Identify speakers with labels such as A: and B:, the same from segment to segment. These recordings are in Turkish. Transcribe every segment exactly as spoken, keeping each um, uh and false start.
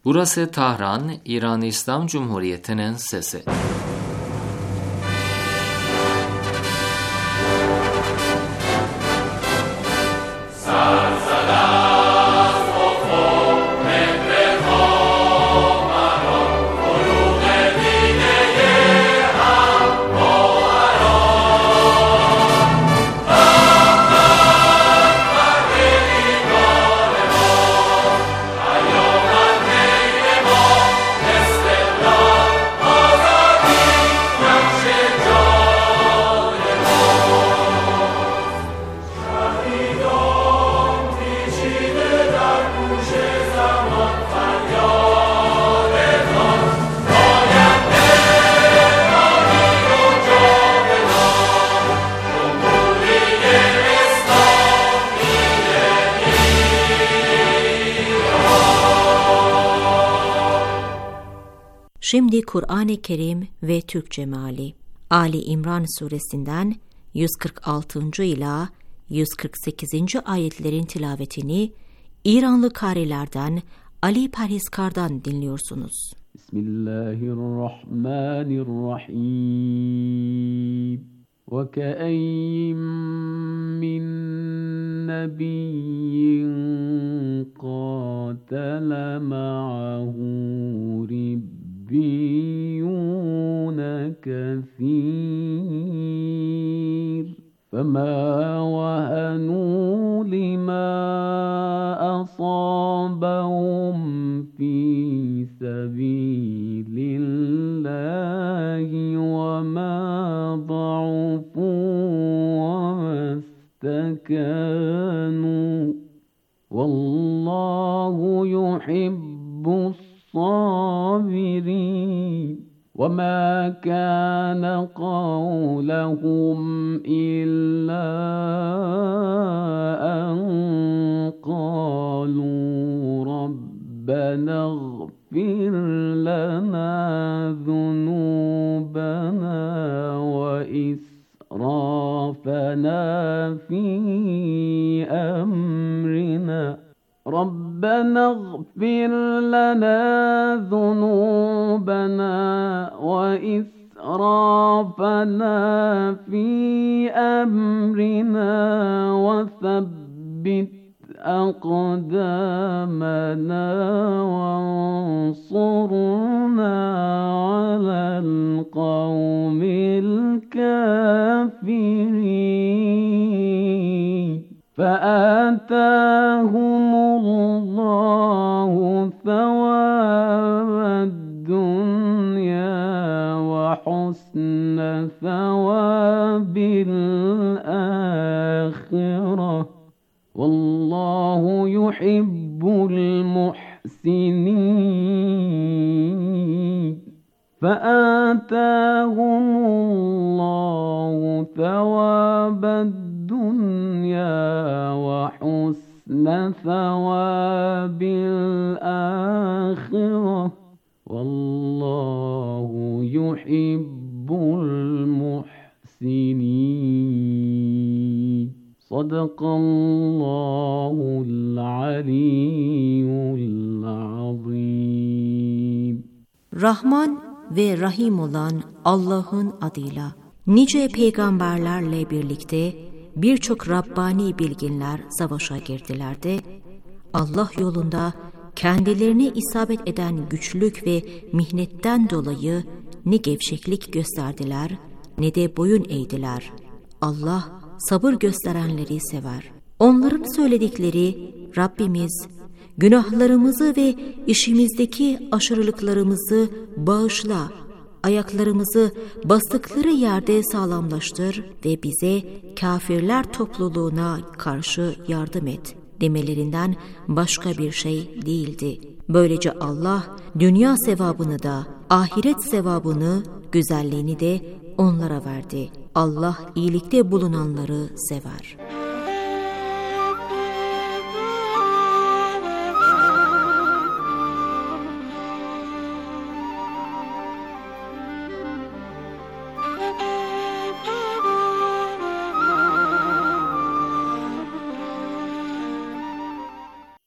A: Burası Tahran, İran İslam Cumhuriyeti'nin sesi.
B: Şimdi Kur'an-ı Kerim ve Türkçe meali. Ali İmran suresinden yüz kırk altıncı ila yüz kırk sekizinci ayetlerin tilavetini İranlı karilerden Ali Parhizkar'dan dinliyorsunuz.
C: Bismillahirrahmanirrahim. وَكَأَيِّن مِّن نَّبِيٍّ قَاتَلَ مَعَهُ رِبِّيُّونَ كَثِيرٌ فَمَا وَهَنُوا لِمَا أَصَابَهُمْ فِي سَبِيلِ اللَّهِ وَمَا ضَعُفُوا وَمَا اسْتَكَانُوا وَاللَّهُ يُحِبُّ الصَّابِرِينَ وَمَا كَانَ قَوْلَهُمْ إِلَّا أَن قَالُوا رَبَّنَا اغْفِرْ لَنَا ذُنُوبَنَا وَإِسْرَافَنَا فِي أَمْرِنَا رَبَّنَا اغْفِرْ لَنَا ذُنُوبَنَا وَإِسْرَافَنَا فِي أَمْرِنَا وَثَبِّتْ أَقْدَامَنَا وَانصُرْنَا عَلَى الْقَوْمِ الْكَافِرِينَ فَآتَاهُمُ اللَّهُ ثَوَابَ الدُّنْيَا وَحُسْنَ ثَوَابِ الْآخِرَةِ وَاللَّهُ يُحِبُّ الْمُحْسِنِينَ فَآتَاهُمُ اللَّهُ ثَوَابَ الدُّنْيَا وَحُسْنَ ثَوَابِ الْآخِرَةِ وَاللَّهُ يُحِبُّ الْمُحْسِنِينَ صدق الله العلي العظيم.
B: Rahman ve Rahim olan Allah'ın adıyla. Nice peygamberlerle birlikte birçok Rabbani bilginler savaşa girdiler de Allah yolunda kendilerine isabet eden güçlük ve mihnetten dolayı ne gevşeklik gösterdiler ne de boyun eğdiler. Allah sabır gösterenleri sever. Onların söyledikleri Rabbimiz günahlarımızı ve işimizdeki aşırılıklarımızı bağışla, ayaklarımızı bastıkları yerde sağlamlaştır ve bize kafirler topluluğuna karşı yardım et demelerinden başka bir şey değildi. Böylece Allah dünya sevabını da ahiret sevabını, güzelliğini de onlara verdi. Allah iyilikte bulunanları sever.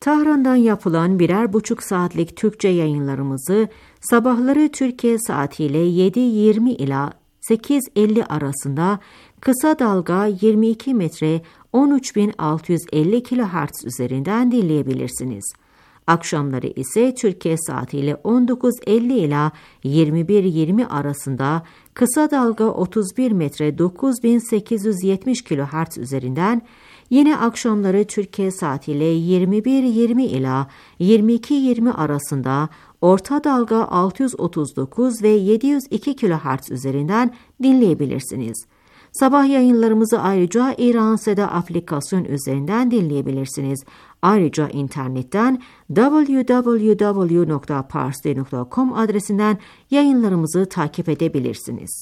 B: Tahran'dan yapılan birer buçuk saatlik Türkçe yayınlarımızı sabahları Türkiye saatiyle yedi yirmi ila sekiz elli arasında kısa dalga yirmi iki metre on üç bin altı yüz elli kilohertz üzerinden dinleyebilirsiniz. Akşamları ise Türkiye saatiyle on dokuz elli ila yirmi bir yirmi arasında kısa dalga otuz bir metre dokuz bin sekiz yüz yetmiş kilohertz üzerinden, yine akşamları Türkiye saatiyle yirmi bir yirmi ila yirmi iki yirmi arasında orta dalga altı yüz otuz dokuz ve yedi yüz iki kilohertz üzerinden dinleyebilirsiniz. Sabah yayınlarımızı ayrıca İran Seda aplikasyon üzerinden dinleyebilirsiniz. Ayrıca internetten double-u double-u double-u nokta parsley nokta com adresinden yayınlarımızı takip edebilirsiniz.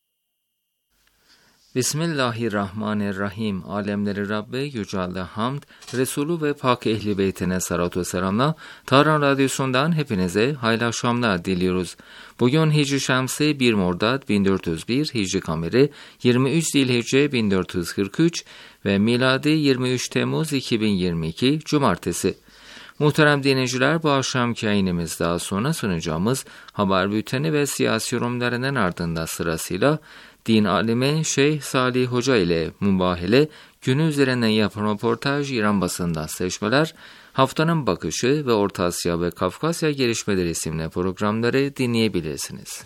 A: Bismillahirrahmanirrahim. Alemleri Rabbi Yücel'de hamd, Resulü ve Pak Ehli Beytine salatu ve selamla Tahran Radyosu'ndan hepinize hayırlı akşamlar diliyoruz. Bugün Hicri Şemsi bir Mordad bin dört yüz bir, Hicri Kameri yirmi üç Zilhicce bin dört yüz kırk üç ve miladi yirmi üç Temmuz iki bin yirmi iki Cumartesi. Muhterem dinleyiciler, bu akşamki yayınımız daha sonra sunacağımız haber bülteni ve siyasi yorumlarının ardından sırasıyla din alimi Şeyh Salih Hoca ile mübahele, günü üzerine yapılan röportaj, İran basından seçmeler, haftanın bakışı ve Orta Asya ve Kafkasya gelişmeleri isimli programları dinleyebilirsiniz.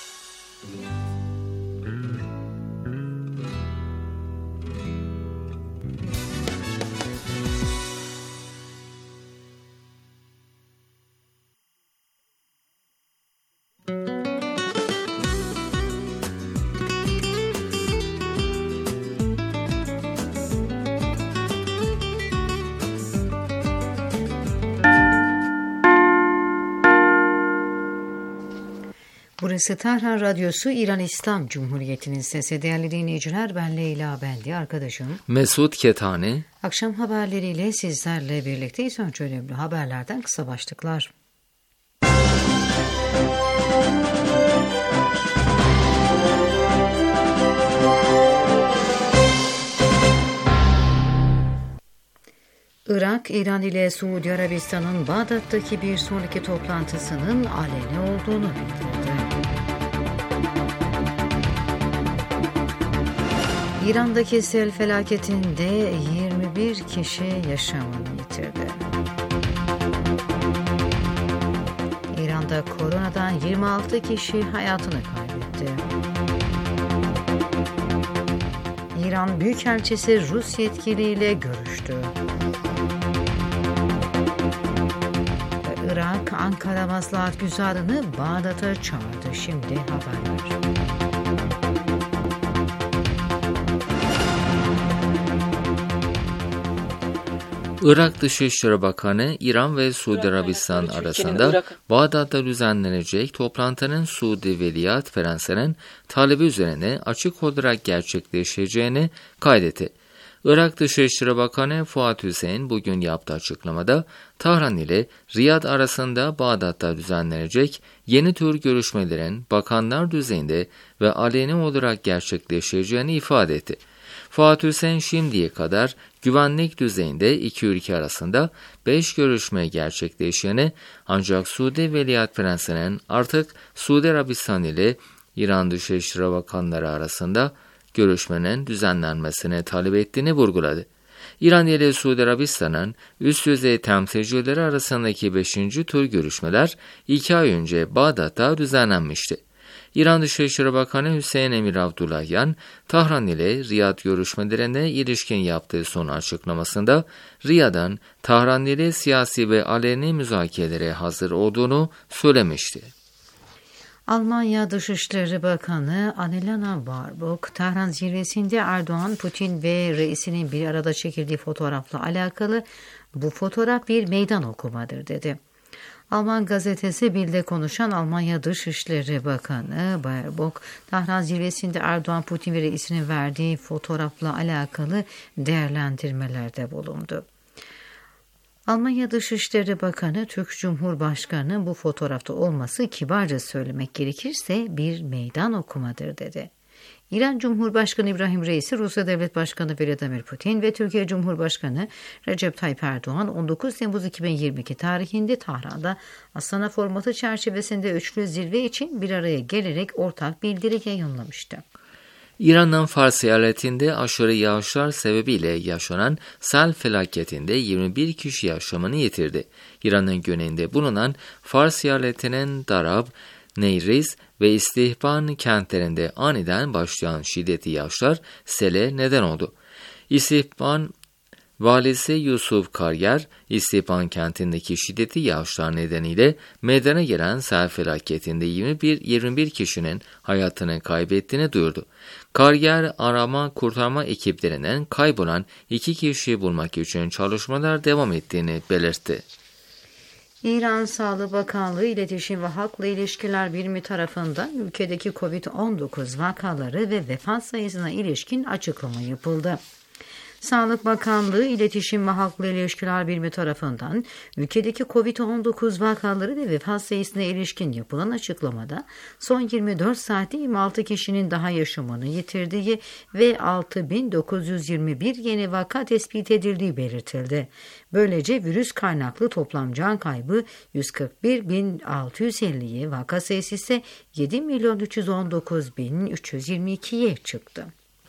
D: Burası Tahran Radyosu, İran İslam Cumhuriyeti'nin sesi. Değerli dinleyiciler, ben Leyla Bendi, arkadaşım
A: Mesut Ketani.
D: Akşam haberleriyle sizlerle birlikteyiz. Önce önemli haberlerden kısa başlıklar. Irak, İran ile Suudi Arabistan'ın Bağdat'taki bir sonraki toplantısının aleni olduğunu bildirdi. İran'daki sel felaketinde yirmi bir kişi yaşamını yitirdi. İran'da koronadan yirmi altı kişi hayatını kaybetti. İran Büyükelçisi Rus yetkiliyle görüştü. Irak, Ankara Maslahat Güzarı'nı Bağdat'a çağırdı. Şimdi haberler.
A: Irak Dışişleri Bakanı, İran ve Suudi Arabistan arasında Bağdat'ta düzenlenecek toplantının Suudi Veliaht Prensi'nin talebi üzerine açık olarak gerçekleşeceğini kaydetti. Irak Dışişleri Bakanı Fuat Hüseyin bugün yaptığı açıklamada Tahran ile Riyad arasında Bağdat'ta düzenlenecek yeni tür görüşmelerin bakanlar düzeyinde ve aleni olarak gerçekleşeceğini ifade etti. Fuat Hüseyin şimdiye kadar güvenlik düzeyinde iki ülke arasında beş görüşme gerçekleştiğini, ancak Suudi Veliaht Prensi'nin artık Suudi Arabistan ile İran Dışişleri Bakanları arasında görüşmenin düzenlenmesini talep ettiğini vurguladı. İran ile Suudi Arabistan'ın üst düzey temsilcileri arasındaki beşinci tur görüşmeler iki ay önce Bağdat'ta düzenlenmişti. İran Dışişleri Bakanı Hüseyin Emir Abdullahian, Tahran ile Riyad görüşmelerine ilişkin yaptığı son açıklamasında, Riyad'ın Tahran ile siyasi ve aleni müzakerelere hazır olduğunu söylemişti.
D: Almanya Dışişleri Bakanı Annalena Baerbock, Tahran zirvesinde Erdoğan, Putin ve reisinin bir arada çekildiği fotoğrafla alakalı bu fotoğraf bir meydan okumadır dedi. Alman gazetesi Bild'de konuşan Almanya Dışişleri Bakanı Baerbock, Tahran zirvesinde Erdoğan, Putin ve reisinin verdiği fotoğrafla alakalı değerlendirmelerde bulundu. Almanya Dışişleri Bakanı, Türk Cumhurbaşkanı'nın bu fotoğrafta olması, kibarca söylemek gerekirse, bir meydan okumadır dedi. İran Cumhurbaşkanı İbrahim Reisi, Rusya Devlet Başkanı Vladimir Putin ve Türkiye Cumhurbaşkanı Recep Tayyip Erdoğan on dokuz Temmuz iki bin yirmi iki tarihinde Tahran'da Astana formatı çerçevesinde üçlü zirve için bir araya gelerek ortak bildiri yayınlamıştı.
A: İran'ın Fars eyaletinde aşırı yağışlar sebebiyle yaşanan sel felaketinde yirmi bir kişi yaşamını yitirdi. İran'ın güneyinde bulunan Fars eyaletinin Darab, Neyriz ve İstihban kentlerinde aniden başlayan şiddetli yağışlar sele neden oldu. İstihban valisi Yusuf Karyer, İstihban kentindeki şiddetli yağışlar nedeniyle meydana gelen sel felaketinde yirmi bir yirmi bir kişinin hayatını kaybettiğini duyurdu. Karyer, arama kurtarma ekiplerinin kaybolan iki kişiyi bulmak için çalışmalar devam ettiğini belirtti.
D: İran Sağlık Bakanlığı İletişim ve Halkla İlişkiler Birimi tarafından ülkedeki kovid on dokuz vakaları ve vefat sayısına ilişkin açıklama yapıldı. Sağlık Bakanlığı İletişim ve Halkla İlişkiler Birimi tarafından ülkedeki kovid on dokuz vakaları ve vefat sayısına ilişkin yapılan açıklamada son yirmi dört saatte yirmi altı kişinin daha yaşamını yitirdiği ve altı bin dokuz yüz yirmi bir yeni vaka tespit edildiği belirtildi. Böylece virüs kaynaklı toplam can kaybı yüz kırk bir bin altı yüz elliye, vaka sayısı ise yedi milyon üç yüz on dokuz bin üç yüz yirmi ikiye çıktı.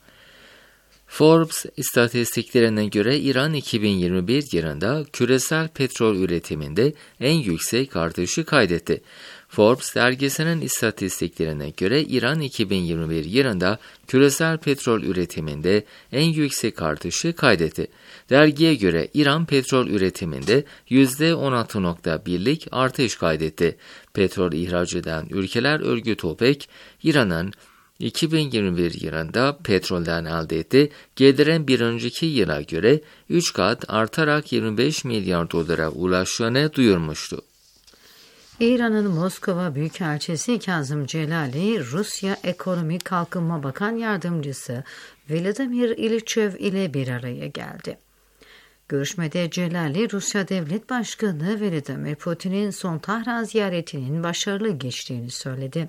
A: Forbes istatistiklerine göre İran iki bin yirmi bir yılında küresel petrol üretiminde en yüksek artışı kaydetti. Forbes dergisinin istatistiklerine göre İran iki bin yirmi bir yılında küresel petrol üretiminde en yüksek artışı kaydetti. Dergiye göre İran petrol üretiminde yüzde on altı nokta birlik artış kaydetti. Petrol ihraç eden ülkeler örgütü OPEC, İran'ın iki bin yirmi bir yılında petrolden elde ettiği gelirin bir önceki yıla göre üç kat artarak yirmi beş milyar dolara ulaştığını duyurmuştu.
D: İran'ın Moskova Büyükelçisi Kazım Celali, Rusya Ekonomi Kalkınma Bakan Yardımcısı Vladimir İliçev ile bir araya geldi. Görüşmede Celali, Rusya Devlet Başkanı Vladimir Putin'in son Tahran ziyaretinin başarılı geçtiğini söyledi.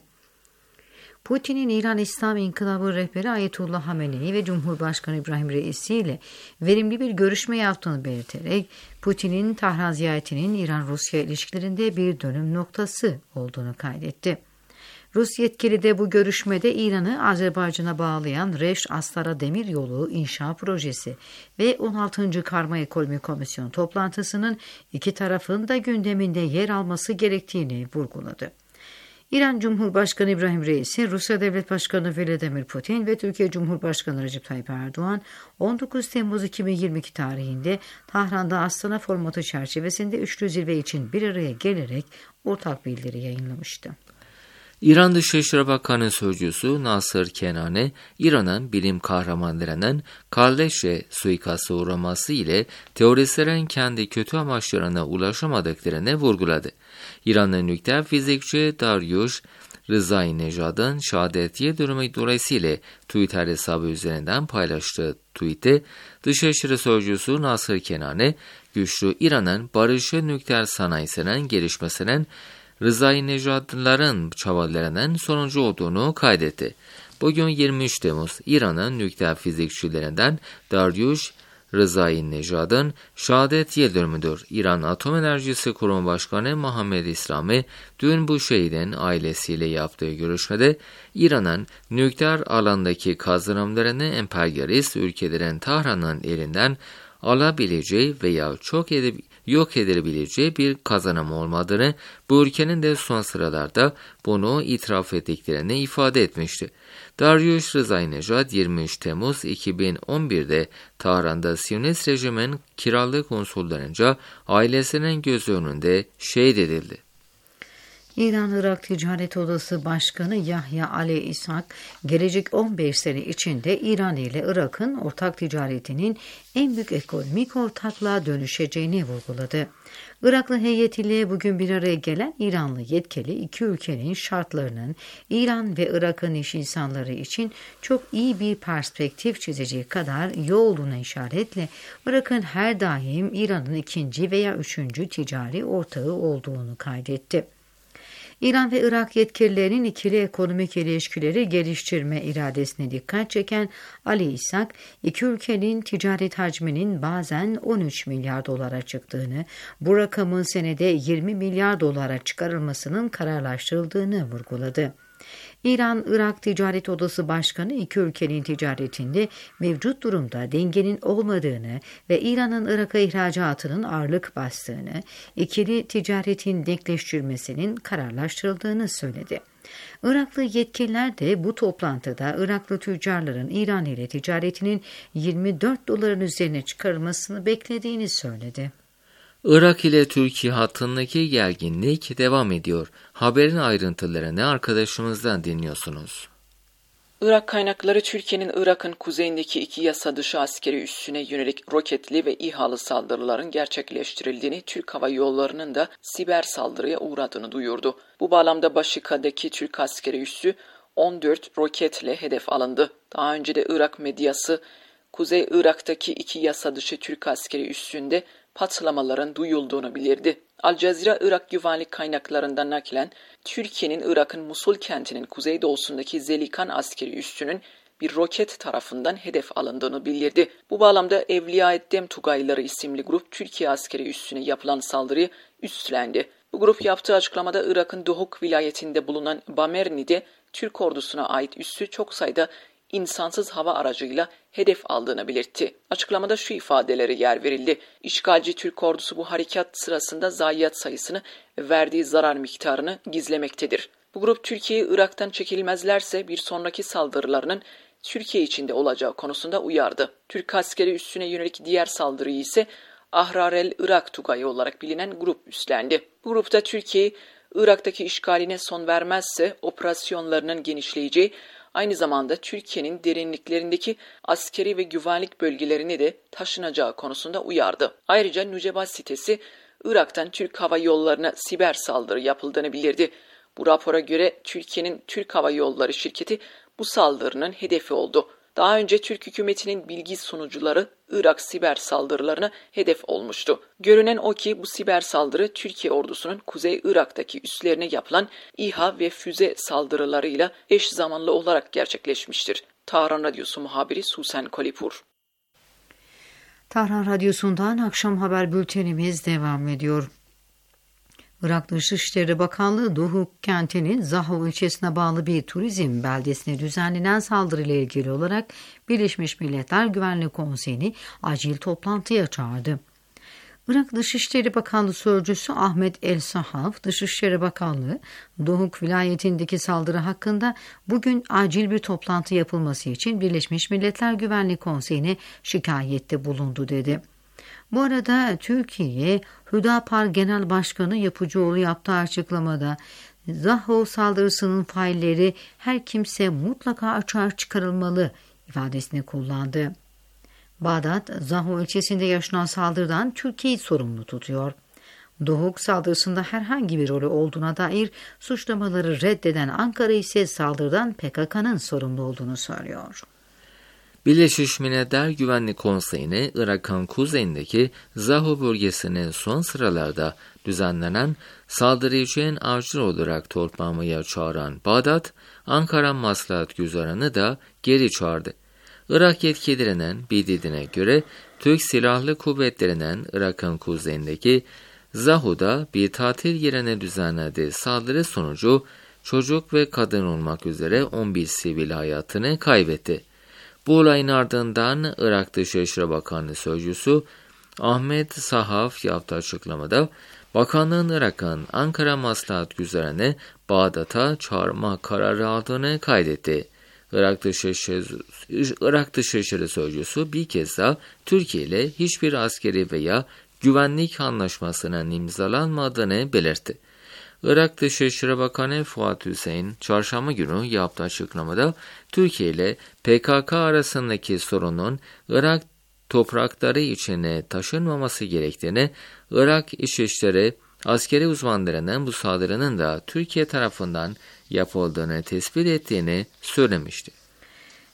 D: Putin'in İran İslam İnkılabı rehberi Ayetullah Hamenei ve Cumhurbaşkanı İbrahim Reisi ile verimli bir görüşme yaptığını belirterek Putin'in Tahran ziyaretinin İran-Rusya ilişkilerinde bir dönüm noktası olduğunu kaydetti. Rus yetkili de bu görüşmede İran'ı Azerbaycan'a bağlayan Reş-Astara Demiryolu inşa projesi ve on altıncı Karma Ekonomi Komisyonu toplantısının iki tarafın da gündeminde yer alması gerektiğini vurguladı. İran Cumhurbaşkanı İbrahim Reisi, Rusya Devlet Başkanı Vladimir Putin ve Türkiye Cumhurbaşkanı Recep Tayyip Erdoğan on dokuz Temmuz iki bin yirmi iki tarihinde Tahran'da Astana formatı çerçevesinde üçlü zirve için bir araya gelerek ortak bildiri yayınlamıştı.
A: İran Dışişleri Bakanı Sözcüsü Nasır Kenani, İran'ın bilim kahramanlarının Kalleşe suikastı uğraması ile teoristlerin kendi kötü amaçlarına ulaşamadıklarını vurguladı. İran'ın nükleer fizikçi Dariush Rızai Nejad'ın şehadetiye durumu dolayısıyla Twitter hesabı üzerinden paylaştığı tweette Dışişleri Sözcüsü Nasır Kenani, güçlü İran'ın barışı nükleer sanayisinin gelişmesinin Rızai Nejadlıların çabalarının sonucu olduğunu kaydetti. Bugün yirmi üç Temmuz, İran'ın nükleer fizikçilerinden Dariush Rızai Nejad'ın şehadet yıl dönümüdür. İran Atom Enerjisi Kurumu Başkanı Muhammed İslami, dün bu şehidin ailesiyle yaptığı görüşmede İran'ın nükleer alandaki kazanımlarını emperyalist ülkelerin Tahran'ın elinden alabileceği veya çok edip yok edilebileceği bir kazanım olmadığını, bu ülkenin de son sıralarda bunu itiraf ettiklerini ifade etmişti. Dariush Rızai Nejad yirmi üç Temmuz iki bin on bir'de Tahran'da Siyonist rejimin kiralık unsurlarınca ailesinin gözü önünde şehit edildi.
D: İran-Irak Ticaret Odası Başkanı Yahya Ali İshak, gelecek on beş sene içinde İran ile Irak'ın ortak ticaretinin en büyük ekonomik ortaklığa dönüşeceğini vurguladı. Iraklı heyetiyle bugün bir araya gelen İranlı yetkili iki ülkenin şartlarının İran ve Irak'ın iş insanları için çok iyi bir perspektif çizeceği kadar iyi olduğuna işaretle Irak'ın her daim İran'ın ikinci veya üçüncü ticari ortağı olduğunu kaydetti. İran ve Irak yetkililerinin ikili ekonomik ilişkileri geliştirme iradesine dikkat çeken Ali İshak, iki ülkenin ticaret hacminin bazen on üç milyar dolara çıktığını, bu rakamın senede yirmi milyar dolara çıkarılmasının kararlaştırıldığını vurguladı. İran-Irak Ticaret Odası Başkanı iki ülkenin ticaretinde mevcut durumda dengenin olmadığını ve İran'ın Irak'a ihracatının ağırlık bastığını, ikili ticaretin denkleştirilmesinin kararlaştırıldığını söyledi. Iraklı yetkililer de bu toplantıda Iraklı tüccarların İran ile ticaretinin yirmi dört doların üzerine çıkarılmasını beklediğini söyledi.
A: Irak ile Türkiye hattındaki gerginlik devam ediyor. Haberin ayrıntılarını arkadaşımızdan dinliyorsunuz.
E: Irak kaynakları Türkiye'nin Irak'ın kuzeyindeki iki yasa dışı askeri üssüne yönelik roketli ve İHA'lı saldırıların gerçekleştirildiğini, Türk Hava Yolları'nın da siber saldırıya uğradığını duyurdu. Bu bağlamda Başika'daki Türk askeri üssü on dört roketle hedef alındı. Daha önce de Irak medyası, Kuzey Irak'taki iki yasa dışı Türk askeri üssünde patlamaların duyulduğunu bildirdi. Al Jazeera, Irak güvenlik kaynaklarından naklen, Türkiye'nin Irak'ın Musul kentinin kuzeydoğusundaki Zelikan askeri üssünün bir roket tarafından hedef alındığını bildirdi. Bu bağlamda Evliya-ed-Dem Tugayları isimli grup Türkiye askeri üssüne yapılan saldırıyı üstlendi. Bu grup yaptığı açıklamada Irak'ın Duhuk vilayetinde bulunan Bamerni'de Türk ordusuna ait üssü çok sayıda insansız hava aracıyla hedef aldığını belirtti. Açıklamada şu ifadeleri yer verildi. İşgalci Türk ordusu bu harekat sırasında zayiat sayısını ve verdiği zarar miktarını gizlemektedir. Bu grup Türkiye'yi Irak'tan çekilmezlerse bir sonraki saldırılarının Türkiye içinde olacağı konusunda uyardı. Türk askeri üssüne yönelik diğer saldırıyı ise Ahrarel Irak Tugayı olarak bilinen grup üstlendi. Bu grupta Türkiye, Irak'taki işgaline son vermezse operasyonlarının genişleyeceği, aynı zamanda Türkiye'nin derinliklerindeki askeri ve güvenlik bölgelerine de taşınacağı konusunda uyardı. Ayrıca Nüceba sitesi, Irak'tan Türk Hava Yolları'na siber saldırı yapıldığını bildirdi. Bu rapora göre Türkiye'nin Türk Hava Yolları şirketi bu saldırının hedefi oldu. Daha önce Türk hükümetinin bilgi sunucuları Irak siber saldırılarına hedef olmuştu. Görünen o ki bu siber saldırı Türkiye ordusunun Kuzey Irak'taki üslerine yapılan İHA ve füze saldırılarıyla eş zamanlı olarak gerçekleşmiştir. Tahran Radyosu muhabiri Susan Kolipur.
D: Tahran Radyosu'ndan akşam haber bültenimiz devam ediyor. Irak Dışişleri Bakanlığı Duhuk kentinin Zaho ilçesine bağlı bir turizm beldesine düzenlenen saldırıyla ilgili olarak Birleşmiş Milletler Güvenlik Konseyi'ni acil toplantıya çağırdı. Irak Dışişleri Bakanlığı Sözcüsü Ahmet El-Sahaf, Dışişleri Bakanlığı Duhuk vilayetindeki saldırı hakkında bugün acil bir toplantı yapılması için Birleşmiş Milletler Güvenlik Konseyi'ne şikayette bulundu dedi. Bu arada Türkiye, Hüdapar Genel Başkanı Yapıcıoğlu yaptığı açıklamada Zaho saldırısının failleri her kimse mutlaka açığa çıkarılmalı ifadesini kullandı. Bağdat, Zaho ilçesinde yaşanan saldırıdan Türkiye'yi sorumlu tutuyor. Duhuk saldırısında herhangi bir rolü olduğuna dair suçlamaları reddeden Ankara ise saldırıdan P K K'nın sorumlu olduğunu söylüyor.
A: Birleşmiş Milletler Güvenlik Konseyi'ne Irak'ın kuzeyindeki Zaho bölgesine son sıralarda düzenlenen saldırı için acil olarak toplanmaya çağıran Bağdat, Ankara Maslahat Güzarı'nı da geri çağırdı. Irak yetkililerinin bildirdiğine göre Türk Silahlı Kuvvetleri'nin Irak'ın kuzeyindeki Zaho'da bir tatil yerine düzenlediği saldırı sonucu çocuk ve kadın olmak üzere on bir sivil hayatını kaybetti. Bu olayın ardından Irak Dışişleri Bakanlığı Sözcüsü Ahmet Sahaf yaptığı açıklamada bakanlığın Irak'ın Ankara Maslahat Güzarı'nı Bağdat'a çağırma kararı aldığını kaydetti. Irak Dışişleri, Irak Dışişleri Sözcüsü bir kez daha Türkiye ile hiçbir askeri veya güvenlik anlaşmasının imzalanmadığını belirtti. Irak Dışişleri Bakanı Fuat Hüseyin, çarşamba günü yaptığı açıklamada Türkiye ile P K K arasındaki sorunun Irak toprakları içine taşınmaması gerektiğini, Irak İçişleri askeri uzmanlarının bu saldırının da Türkiye tarafından yapıldığını tespit ettiğini söylemişti.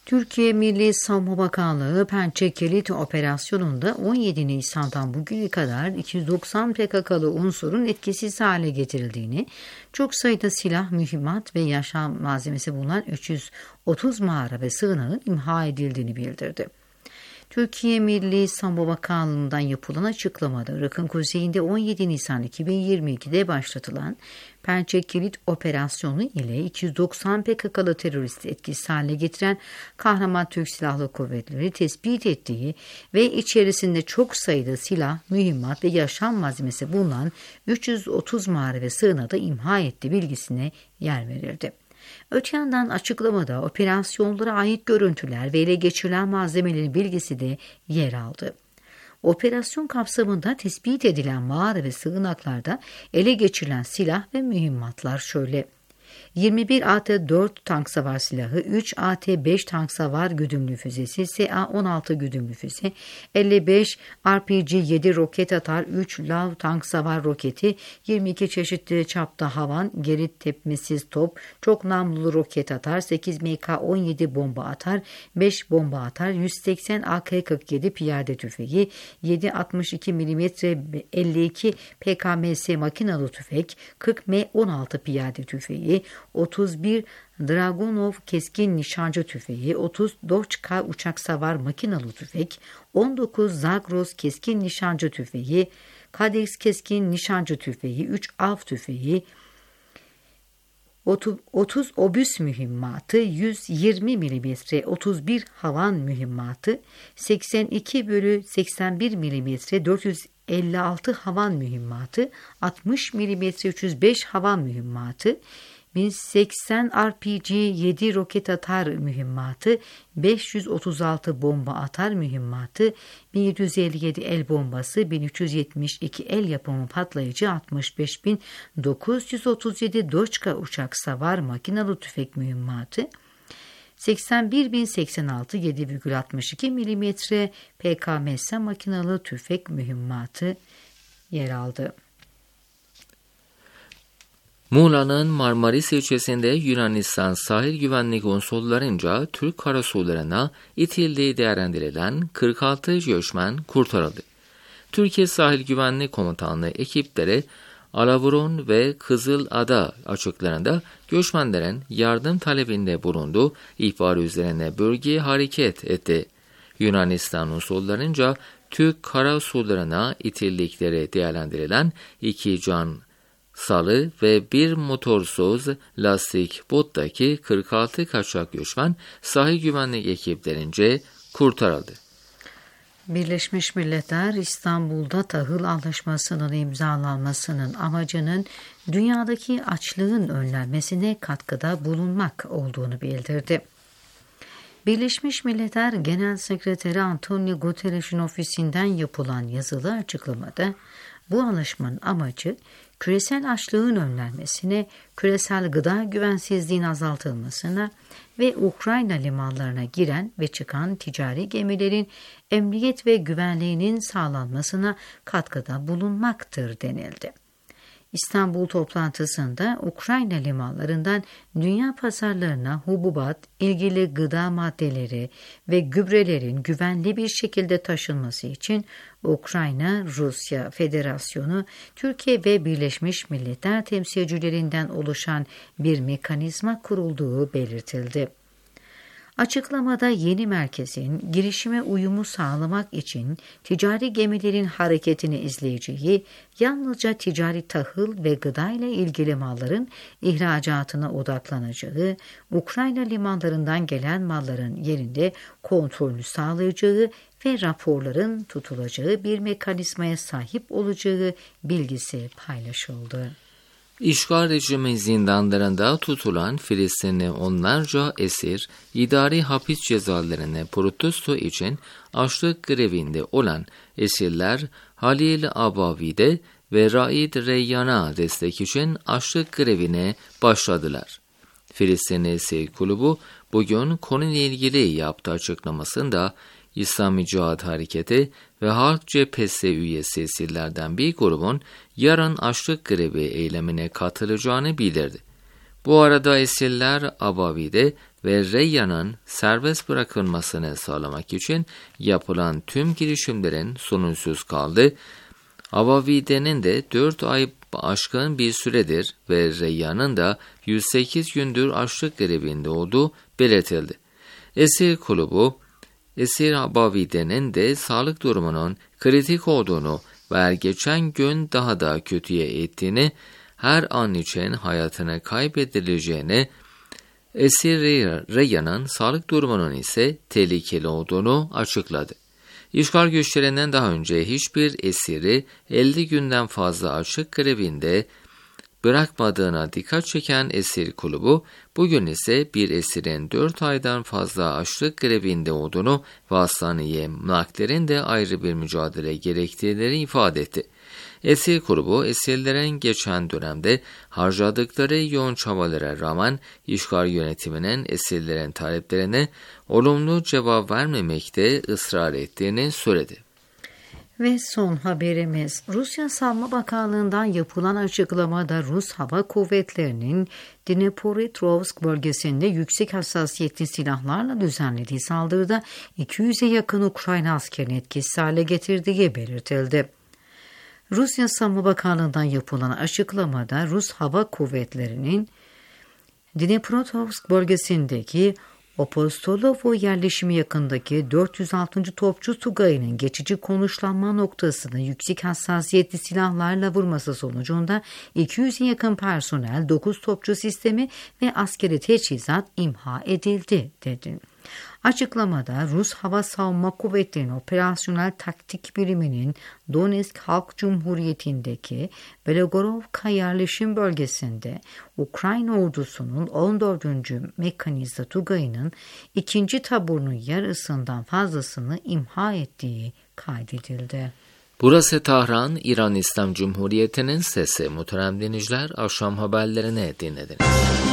D: Türkiye Milli Savunma Bakanlığı Pençe Kilit operasyonunda on yedi Nisan'dan bugüne kadar iki yüz doksan P K K'lı unsurun etkisiz hale getirildiğini, çok sayıda silah, mühimmat ve yaşam malzemesi bulunan üç yüz otuz mağara ve sığınağın imha edildiğini bildirdi. Türkiye Milli Savunma Bakanlığı'ndan yapılan açıklamada Irak'ın kuzeyinde on yedi Nisan iki bin yirmi iki'de başlatılan Pençe Kilit operasyonu ile iki yüz doksan P K K'lı teröristi etkisiz hale getiren kahraman Türk Silahlı Kuvvetleri tespit ettiği ve içerisinde çok sayıda silah, mühimmat ve yaşam malzemesi bulunan üç yüz otuz mağara ve sığınağı da imha etti bilgisine yer verildi. Öte yandan açıklamada operasyonlara ait görüntüler ve ele geçirilen malzemelerin bilgisi de yer aldı. Operasyon kapsamında tespit edilen mağara ve sığınaklarda ele geçirilen silah ve mühimmatlar şöyle: yirmi bir A T dört tank savar silahı, üç A T beş tank savar güdümlü füzesi, S A on altı güdümlü füze, elli beş R P G yedi roket atar, üç Lav tank savar roketi, yirmi iki çeşitli çapta havan, geri tepmesiz top, çok namlulu roket atar, sekiz M K on yedi bomba atar, beş bomba atar, yüz seksen A K kırk yedi piyade tüfeği, yedi altmış iki milimetre elli iki P K M S makinalı tüfek, kırk M on altı piyade tüfeği, otuz bir Dragunov keskin nişancı tüfeği, otuz Doçka uçak savar makinalı tüfek, on dokuz Zagros keskin nişancı tüfeği, Kadex keskin nişancı tüfeği, üç Av tüfeği, otuz obüs mühimmatı, yüz yirmi milimetre otuz bir havan mühimmatı, seksen iki bölü seksen bir milimetre dört yüz elli altı havan mühimmatı, altmış milimetre üç yüz beş havan mühimmatı, bin seksen R P G yedi roket atar mühimmatı, beş yüz otuz altı bomba atar mühimmatı, bin yedi yüz elli yedi el bombası, bin üç yüz yetmiş iki el yapımı patlayıcı, altmış beş bin dokuz yüz otuz yedi Doçka uçak savar makinalı tüfek mühimmatı, seksen bir bin seksen altı yedi virgül altmış iki milimetre P K M S makinalı tüfek mühimmatı yer aldı.
A: Muğla'nın Marmaris ilçesinde Yunanistan sahil güvenlik unsurlarınca Türk karasularına itildiği değerlendirilen kırk altı göçmen kurtarıldı. Türkiye Sahil Güvenlik Komutanlığı ekipleri Alavurun ve Kızılada açıklarında göçmenlerin yardım talebinde bulunduğu ihbar üzerine bölgeye hareket etti. Yunanistan unsurlarınca Türk karasularına itildikleri değerlendirilen iki can salı ve bir motorsuz lastik bottaki kırk altı kaçak göçmen sahil güvenlik ekiplerince kurtarıldı.
D: Birleşmiş Milletler İstanbul'da tahıl anlaşmasının imzalanmasının amacının dünyadaki açlığın önlenmesine katkıda bulunmak olduğunu bildirdi. Birleşmiş Milletler Genel Sekreteri Antonio Guterres'in ofisinden yapılan yazılı açıklamada bu anlaşmanın amacı küresel açlığın önlenmesine, küresel gıda güvensizliğinin azaltılmasına ve Ukrayna limanlarına giren ve çıkan ticari gemilerin emniyet ve güvenliğinin sağlanmasına katkıda bulunmaktır denildi. İstanbul toplantısında Ukrayna limanlarından dünya pazarlarına hububat, ilgili gıda maddeleri ve gübrelerin güvenli bir şekilde taşınması için Ukrayna, Rusya Federasyonu, Türkiye ve Birleşmiş Milletler temsilcilerinden oluşan bir mekanizma kurulduğu belirtildi. Açıklamada yeni merkezin girişime uyumu sağlamak için ticari gemilerin hareketini izleyeceği, yalnızca ticari tahıl ve gıda ile ilgili malların ihracatına odaklanacağı, Ukrayna limanlarından gelen malların yerinde kontrolünü sağlayacağı ve raporların tutulacağı bir mekanizmaya sahip olacağı bilgisi paylaşıldı.
A: İşgal rejimi zindanlarında tutulan Filistinli onlarca esir, idari hapis cezalarını protesto için açlık grevinde olan esirler Halil Abavi'de ve Raid Reyyan'a destek için açlık grevine başladılar. Filistinli Esir Kulübü bugün konuyla ilgili yaptığı açıklamasında İslami Cihat Hareketi ve Halk Cephesi üyesi esirlerden bir grubun yarın açlık grevi eylemine katılacağını bildirdi. Bu arada esirler Abavi'de ve Reyyan'ın serbest bırakılmasını sağlamak için yapılan tüm girişimlerin sonuçsuz kaldı. Avavide'nin de dört ay aşkın bir süredir ve Reyyan'ın da yüz sekiz gündür açlık grevinde olduğu belirtildi. Esir kulübü, Esir Avavide'nin de sağlık durumunun kritik olduğunu ve her geçen gün daha da kötüye ettiğini, her an için hayatını kaybedileceğini, Esir Reyyan'ın sağlık durumunun ise tehlikeli olduğunu açıkladı. İşgal güçlerinden daha önce hiçbir esiri elli günden fazla açlık grevinde bırakmadığına dikkat çeken esir kulübü, bugün ise bir esirin dört aydan fazla açlık grevinde olduğunu ve hastaneye naklerin de ayrı bir mücadele gerektiğini ifade etti. Esir kulübü, esirlerin geçen dönemde harcadıkları yoğun çabalara rağmen işgal yönetiminin esirlerin taleplerine olumlu cevap vermemekte ısrar ettiğini söyledi.
D: Ve son haberimiz, Rusya Savunma Bakanlığı'ndan yapılan açıklamada Rus Hava Kuvvetleri'nin Dnipropetrovsk bölgesinde yüksek hassasiyetli silahlarla düzenlediği saldırıda iki yüze yakın Ukrayna askerini etkisiz hale getirdiği belirtildi. Rusya Savunma Bakanlığı'ndan yapılan açıklamada Rus Hava Kuvvetleri'nin Dnipropetrovsk bölgesindeki Apostolovo yerleşimi yakındaki dört yüz altıncı Topçu Tugayı'nın geçici konuşlanma noktasını yüksek hassasiyetli silahlarla vurması sonucunda iki yüze yakın personel, dokuz topçu sistemi ve askeri teçhizat imha edildi, dedi. Açıklamada Rus Hava Savunma Kuvvetleri'nin operasyonel taktik biriminin Donetsk Halk Cumhuriyeti'ndeki Belgorovka yerleşim bölgesinde Ukrayna ordusunun on dördüncü Mekanize Tugayı'nın ikinci taburunun yarısından fazlasını imha ettiği kaydedildi.
A: Burası Tahran, İran İslam Cumhuriyeti'nin sesi. Muhterem dinleyiciler, akşam haberlerini dinlediniz.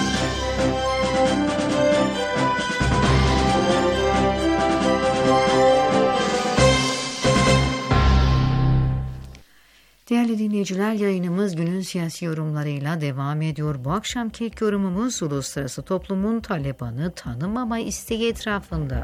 D: Değerli dinleyiciler, yayınımız günün siyasi yorumlarıyla devam ediyor. Bu akşamki ilk yorumumuz uluslararası toplumun Taliban'ı tanımama isteği etrafında.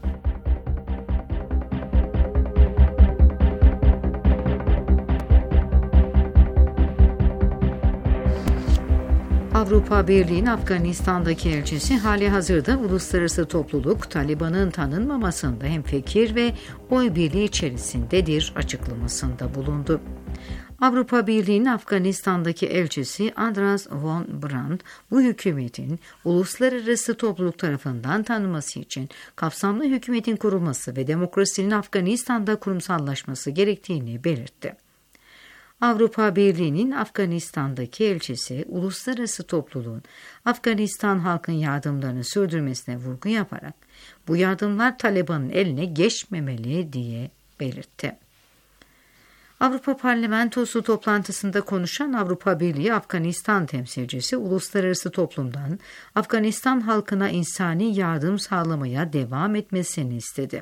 D: Avrupa Birliği'nin Afganistan'daki elçisi hali hazırda uluslararası topluluk Taliban'ın tanınmamasında hemfikir ve oy birliği içerisindedir açıklamasında bulundu. Avrupa Birliği'nin Afganistan'daki elçisi Andras von Brandt, bu hükümetin uluslararası topluluk tarafından tanınması için kapsamlı hükümetin kurulması ve demokrasinin Afganistan'da kurumsallaşması gerektiğini belirtti. Avrupa Birliği'nin Afganistan'daki elçisi, uluslararası topluluğun Afganistan halkın yardımlarını sürdürmesine vurgu yaparak, bu yardımlar Taliban'ın eline geçmemeli diye belirtti. Avrupa Parlamentosu toplantısında konuşan Avrupa Birliği Afganistan temsilcisi, uluslararası toplumdan Afganistan halkına insani yardım sağlamaya devam etmesini istedi.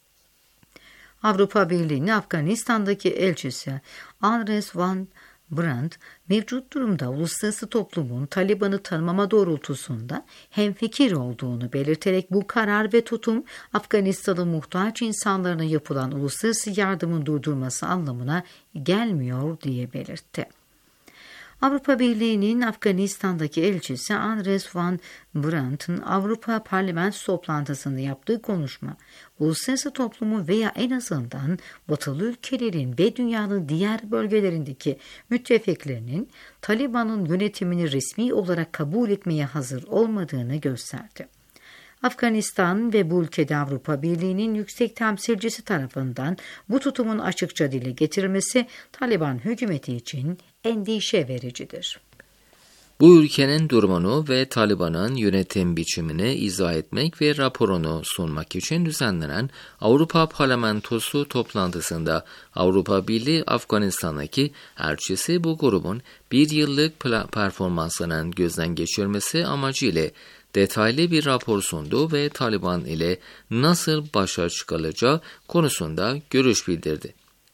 D: Avrupa Birliği'nin Afganistan'daki elçisi Andres van Brandt, mevcut durumda uluslararası toplumun Taliban'ı tanımama doğrultusunda hemfikir olduğunu belirterek bu karar ve tutum Afganistan'ın muhtaç insanlarına yapılan uluslararası yardımın durdurması anlamına gelmiyor diye belirtti. Avrupa Birliği'nin Afganistan'daki elçisi Andres van Brandt'ın Avrupa Parlamentosu toplantısında yaptığı konuşma, uluslararası toplumu veya en azından batılı ülkelerin ve dünyanın diğer bölgelerindeki müttefiklerinin Taliban'ın yönetimini resmi olarak kabul etmeye hazır olmadığını gösterdi. Afganistan ve bu ülkede Avrupa Birliği'nin yüksek temsilcisi tarafından bu tutumun açıkça dile getirilmesi Taliban hükümeti için endişe vericidir.
A: Bu ülkenin durumunu ve Taliban'ın yönetim biçimini izah etmek ve raporunu sunmak için düzenlenen Avrupa Parlamentosu toplantısında Avrupa Birliği Afganistan'daki elçisi bu grubun bir yıllık performansının gözden geçirilmesi amacıyla detaylı bir rapor sundu ve Taliban ile nasıl başa çıkılacağı konusunda görüş bildirdi.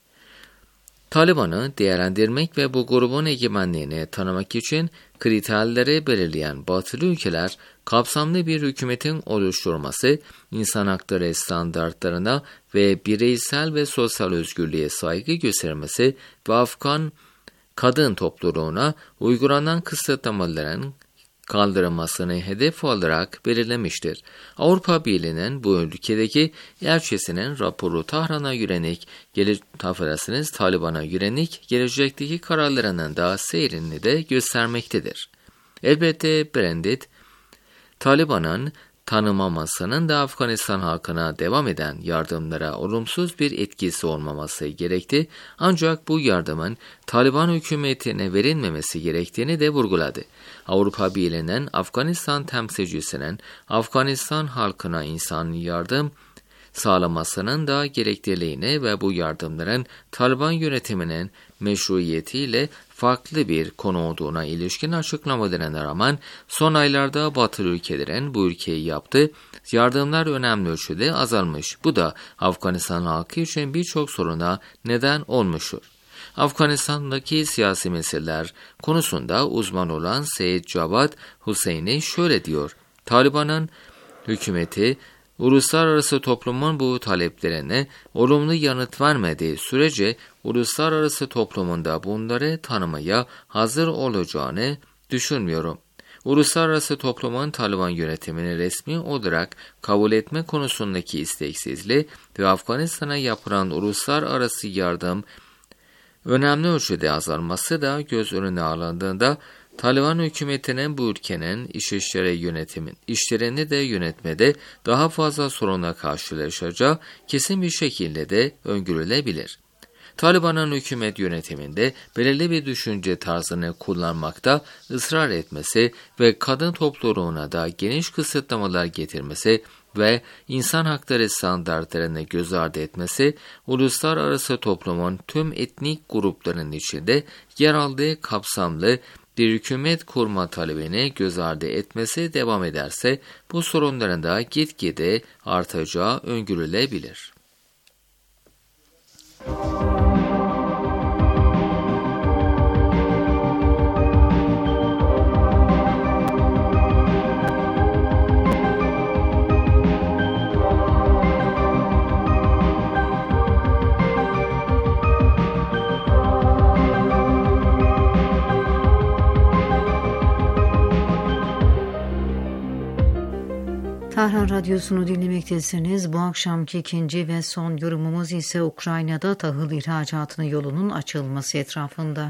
A: Taliban'ı değerlendirmek ve bu grubun egemenliğini tanımak için kriterleri belirleyen batılı ülkeler kapsamlı bir hükümetin oluşturulması, insan hakları standartlarına ve bireysel ve sosyal özgürlüğe saygı göstermesi ve Afgan kadın topluluğuna uygulanan kısıtlamaların kaldırılmasını hedef olarak belirlemiştir. Avrupa Birliği'nin bu ülkedeki elçisinin raporu Tahran'a yönelik, gele, Taliban'a yönelik gelecekteki kararlarının da seyrini de göstermektedir. Elbette Brandit, Taliban'ın tanımamasının da Afganistan halkına devam eden yardımlara olumsuz bir etkisi olmaması gerekti, ancak bu yardımın Taliban hükümetine verilmemesi gerektiğini de vurguladı. Avrupa Birliği'nin Afganistan temsilcisinin Afganistan halkına insani yardım sağlamasının da gerekliliğini ve bu yardımların Taliban yönetiminin meşruiyetiyle farklı bir konu olduğuna ilişkin açıklamalarına rağmen son aylarda Batılı ülkelerin bu ülkeye yaptığı yardımlar önemli ölçüde azalmış. Bu da Afganistan halkı için birçok soruna neden olmuştur. Afganistan'daki siyasi meseleler konusunda uzman olan Seyyid Javad Hüseyni şöyle diyor: Taliban'ın hükümeti uluslararası toplumun bu taleplerine olumlu yanıt vermediği sürece uluslararası toplumunda bunları tanımaya hazır olacağını düşünmüyorum. Uluslararası toplumun Taliban yönetimini resmi olarak kabul etme konusundaki isteksizliği ve Afganistan'a yapılan uluslararası yardım önemli ölçüde azalması da göz önüne alındığında Taliban hükümetinin bu ülkenin iş işleri yönetimin, işlerini de yönetmede daha fazla sorunla karşılaşacağı kesin bir şekilde de öngörülebilir. Taliban'ın hükümet yönetiminde belirli bir düşünce tarzını kullanmakta ısrar etmesi ve kadın topluluğuna da geniş kısıtlamalar getirmesi ve insan hakları standartlarını göz ardı etmesi, uluslararası toplumun tüm etnik gruplarının içinde yer aldığı kapsamlı bir hükümet kurma talebini göz ardı etmesi devam ederse bu sorunların da gitgide artacağı öngörülebilir.
D: Tahran Radyosu'nu dinlemektesiniz. Bu akşamki ikinci ve son yorumumuz ise Ukrayna'da tahıl ihracatının yolunun açılması etrafında.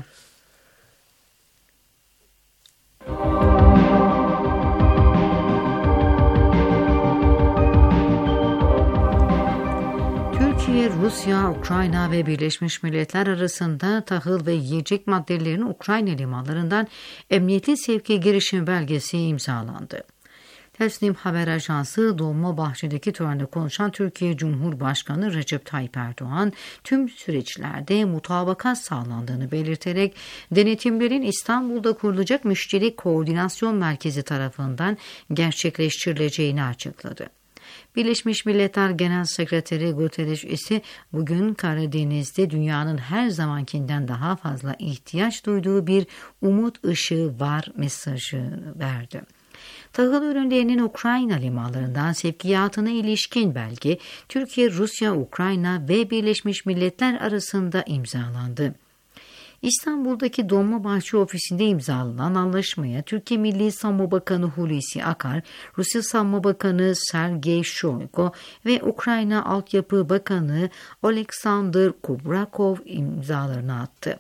D: Türkiye, Rusya, Ukrayna ve Birleşmiş Milletler arasında tahıl ve yiyecek maddelerin Ukrayna limanlarından emniyetli sevki girişim belgesi imzalandı. Tesnim Haber Ajansı Dolmabahçe'deki törende konuşan Türkiye Cumhurbaşkanı Recep Tayyip Erdoğan tüm süreçlerde mutabakat sağlandığını belirterek denetimlerin İstanbul'da kurulacak Müşterek Koordinasyon Merkezi tarafından gerçekleştirileceğini açıkladı. Birleşmiş Milletler Genel Sekreteri Guterres ise bugün Karadeniz'de dünyanın her zamankinden daha fazla ihtiyaç duyduğu bir umut ışığı var mesajı verdi. Tahıl ürünlerinin Ukrayna limanlarından sevkiyatına ilişkin belge Türkiye, Rusya, Ukrayna ve Birleşmiş Milletler arasında imzalandı. İstanbul'daki Dolmabahçe ofisinde imzalanan anlaşmaya Türkiye Milli Savunma Bakanı Hulusi Akar, Rusya Savunma Bakanı Sergey Shoigu ve Ukrayna Altyapı Bakanı Oleksandr Kubrakov imzalarını attı.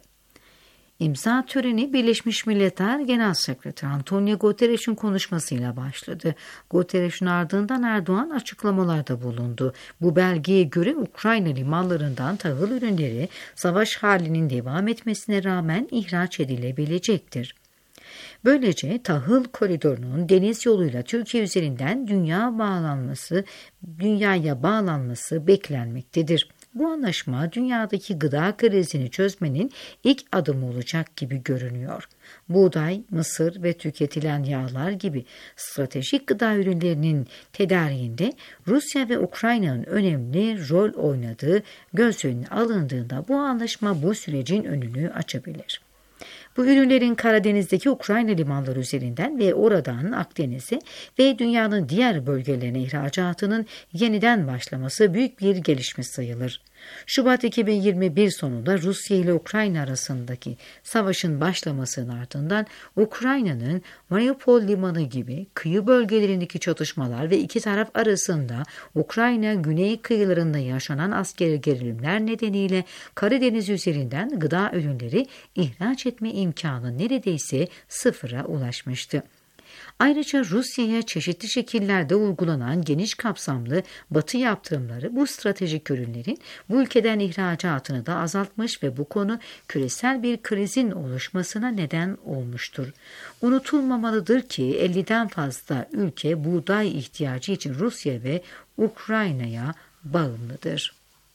D: İmza töreni Birleşmiş Milletler Genel Sekreteri Antonio Guterres'in konuşmasıyla başladı. Guterres'in ardından Erdoğan açıklamalarda bulundu. Bu belgeye göre Ukrayna limanlarından tahıl ürünleri savaş halinin devam etmesine rağmen ihraç edilebilecektir. Böylece tahıl koridorunun deniz yoluyla Türkiye üzerinden dünya bağlanması, dünyaya bağlanması beklenmektedir. Bu anlaşma dünyadaki gıda krizini çözmenin ilk adımı olacak gibi görünüyor. Buğday, mısır ve tüketilen yağlar gibi stratejik gıda ürünlerinin tedariğinde Rusya ve Ukrayna'nın önemli rol oynadığı göz önüne alındığında bu anlaşma bu sürecin önünü açabilir. Bu ürünlerin Karadeniz'deki Ukrayna limanları üzerinden ve oradan Akdeniz'e ve dünyanın diğer bölgelerine ihracatının yeniden başlaması büyük bir gelişme sayılır. Şubat iki bin yirmi bir sonunda Rusya ile Ukrayna arasındaki savaşın başlamasının ardından Ukrayna'nın Mariupol limanı gibi kıyı bölgelerindeki çatışmalar ve iki taraf arasında Ukrayna güney kıyılarında yaşanan askeri gerilimler nedeniyle Karadeniz üzerinden gıda ürünleri ihraç etme imkanı neredeyse sıfıra ulaşmıştı. Ayrıca Rusya'ya çeşitli şekillerde uygulanan geniş kapsamlı Batı yaptırımları bu stratejik ürünlerin bu ülkeden ihracatını da azaltmış ve bu konu küresel bir krizin oluşmasına neden olmuştur. Unutulmamalıdır ki elliden fazla ülke buğday ihtiyacı için Rusya ve Ukrayna'ya bağımlıdır.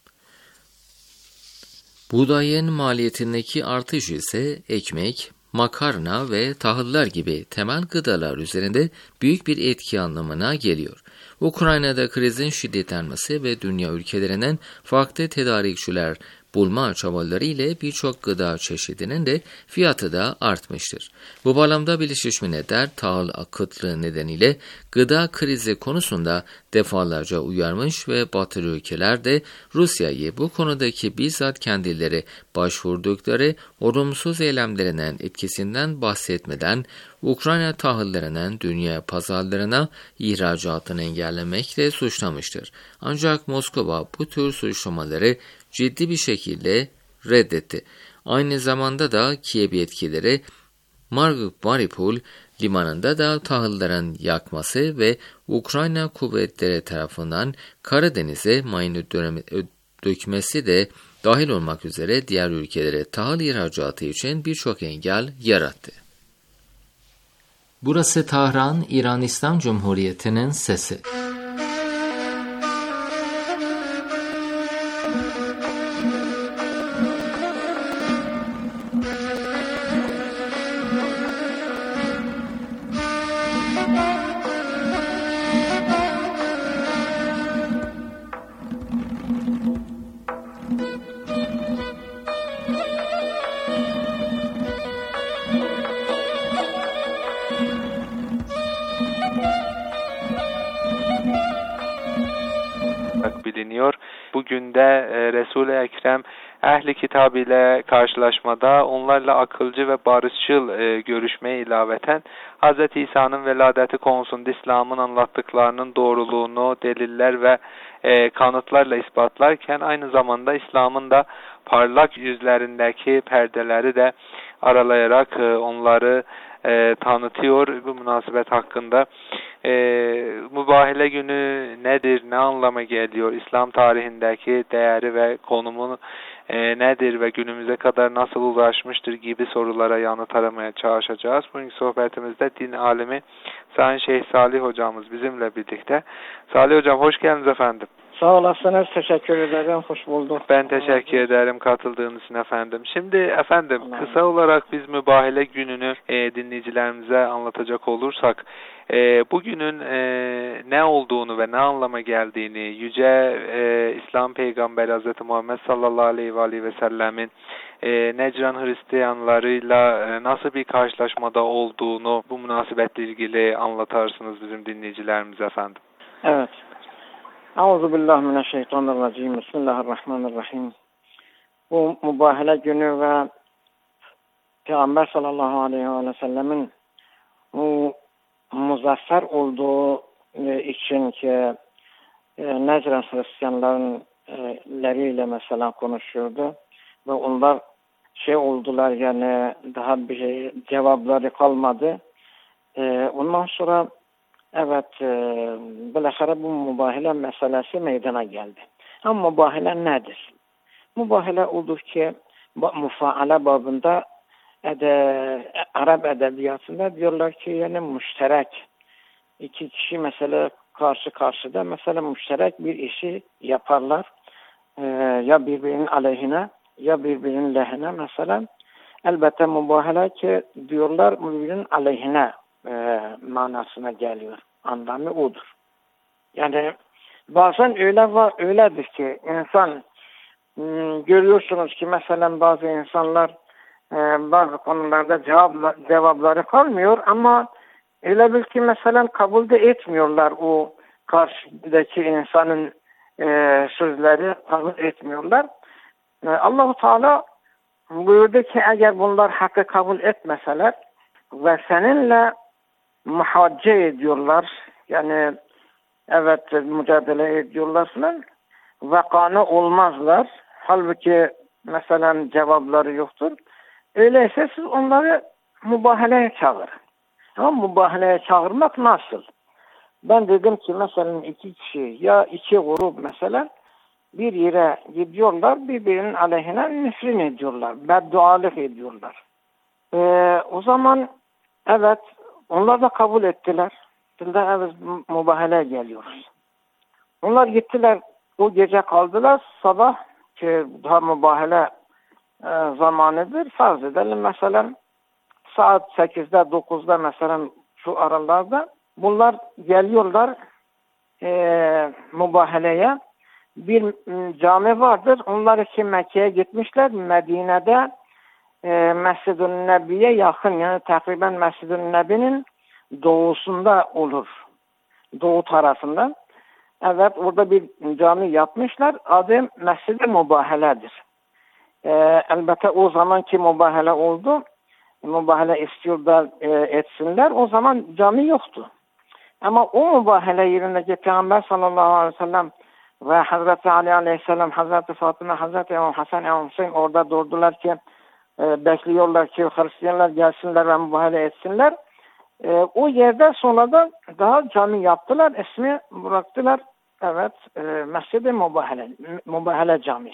A: Buğdayın maliyetindeki artış ise ekmek, makarna ve tahıllar gibi temel gıdalar üzerinde büyük bir etki anlamına geliyor. Ukrayna'da krizin şiddetlenmesi ve dünya ülkelerinden farklı tedarikçiler bulma çabaları ile birçok gıda çeşidinin de fiyatı da artmıştır. Bu bağlamda Birleşmiş Milletler tahıl kıtlığı nedeniyle gıda krizi konusunda defalarca uyarmış ve Batılı ülkeler de Rusya'yı bu konudaki bizzat kendileri başvurdukları olumsuz eylemlerinden etkisinden bahsetmeden Ukrayna tahıllarının dünya pazarlarına ihracatını engellemekle suçlamıştır. Ancak Moskova bu tür suçlamaları ciddi bir şekilde reddetti. Aynı zamanda da Kiev yetkilileri Mariupol limanında da tahılların yakması ve Ukrayna kuvvetleri tarafından Karadeniz'e mayın dökmesi de dahil olmak üzere diğer ülkelere tahıl ihracatı için birçok engel yarattı. Burası Tahran, İran İslam Cumhuriyeti'nin sesi.
F: biliniyor. Bugün de e, Resul-i Ekrem ehli kitab ile karşılaşmada onlarla akılcı ve barışçıl e, görüşmeye ilaveten Hz. İsa'nın veladeti konusunda İslam'ın anlattıklarının doğruluğunu deliller ve e, kanıtlarla ispatlarken aynı zamanda İslam'ın da parlak yüzlerindeki perdeleri de aralayarak e, onları e, tanıtıyor. Bu münasebet hakkında e, mübahele günü nedir, ne anlama geliyor, İslam tarihindeki değeri ve konumu e, nedir ve günümüze kadar nasıl ulaşmıştır gibi sorulara yanıt aramaya çalışacağız. Bugünkü sohbetimizde din alimi Sayın Şeyh Salih hocamız bizimle birlikte. Salih hocam hoş geldiniz efendim.
G: Sağ olasınız, teşekkür ederim, hoş bulduk.
F: Ben teşekkür ederim katıldığınız için efendim. Şimdi efendim Allah kısa Allah. olarak biz mübahele gününü e, dinleyicilerimize anlatacak olursak, e, bugünün e, ne olduğunu ve ne anlama geldiğini Yüce e, İslam Peygamberi Hazreti Muhammed sallallahu aleyhi ve, aleyhi ve sellemin e, Necran Hristiyanlarıyla e, nasıl bir karşılaşmada olduğunu bu münasebetle ilgili anlatarsınız bizim dinleyicilerimize efendim.
G: Evet. Euzubillahimineşşeytanirracim. Bismillahirrahmanirrahim. Bu mübahele günü ve Peygamber sallallahu aleyhi ve sellemin bu muzaffer olduğu için ki e, Necran Hristiyanların e, leriyle mesela konuşuyordu ve onlar şey oldular, yani daha bir şey, cevapları kalmadı. E, ondan sonra evet, e, bilahare bu mübahele meselesi meydana geldi. Ama mübahele nedir? Mübahele odur ki mufaale babında ede, Arap edebiyatında diyorlar ki yani müşterek iki kişi mesela karşı karşıda mesela müşterek bir işi yaparlar. E, ya birbirinin aleyhine ya birbirinin lehine mesela. Elbette mübahele ki diyorlar birbirinin aleyhine E, manasına geliyor. Anlamı odur. Yani bazen öyle var, öyledir ki insan m, görüyorsunuz ki mesela bazı insanlar e, bazı konularda cevapla, cevapları kalmıyor ama öyle bil ki mesela kabul de etmiyorlar o karşıdaki insanın e, sözleri kabul etmiyorlar. E, Allah-u Teala buyurdu ki eğer bunlar hakkı kabul etmeseler ve seninle muhacce ediyorlar, yani evet mücadele ediyorlar falan ve kanı olmazlar. Halbuki mesela cevapları yoktur. Öyleyse siz onları mübahaleye çağırın. Ama mübahaleye çağırmak nasıl? Ben dedim ki mesela iki kişi ya iki grup mesela bir yere gidiyorlar, birbirinin aleyhine nefrin ediyorlar, beddualık ediyorlar. Ee, o zaman evet onlar da kabul ettiler. Dilde evet mübahaleye geliyoruz. Onlar gittiler, o gece kaldılar, sabah ki daha mübahale e, zamanıdır. Farz edelim mesela saat sekizde dokuzda mesela şu aralarda bunlar geliyorlar e, mübahaleye. Bir m, cami vardır. Onlar için Mekke'ye gitmişler. Medine'de e, Mescid-i Nebi'ye yakın, yani takriben Mescid-i Nebi'nin doğusunda olur. Doğu tarafında. Evet, orada bir cami yapmışlar. Adı Mescid-i Mübahele'dir. E, elbette o zamanki mübahele oldu. Mübahele istiyorlar e, etsinler. O zaman cami yoktu. Ama o mübahele yerindeki Peygamber sallallahu aleyhi ve sellem ve Hazreti Ali aleyhisselam, Hazreti Fatıma, Hazreti İmam Hasan, İmam Hüseyin orada durdular ki e, bekliyorlar ki Hristiyanlar gelsinler ve mübahele etsinler. E, o yerde sonra da daha cami yaptılar. İsmi bıraktılar. Evet, e, Mescid-i Mübahele, Mübahele Cami.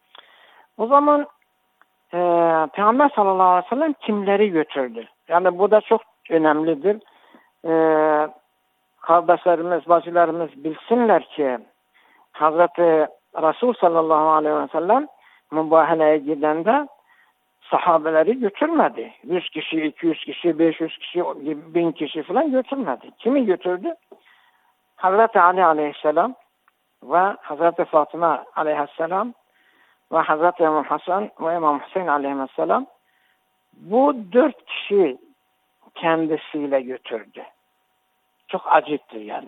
G: O zaman e, Peygamber sallallahu aleyhi ve sellem kimleri götürdü? Yani bu da çok önemlidir. E, kardeşlerimiz, bacılarımız bilsinler ki Hazreti Resul sallallahu aleyhi ve sellem mübaheleye gidende sahabeleri götürmedi. yüz kişi, iki yüz kişi, beş yüz kişi, bin kişi falan götürmedi. Kimi götürdü? Hazreti Ali aleyhisselam ve Hazreti Fatıma aleyhisselam ve Hazreti İmam Hasan ve İmam Hüseyin aleyhisselam, bu dört kişi kendisiyle götürdü. Çok acıktır yani.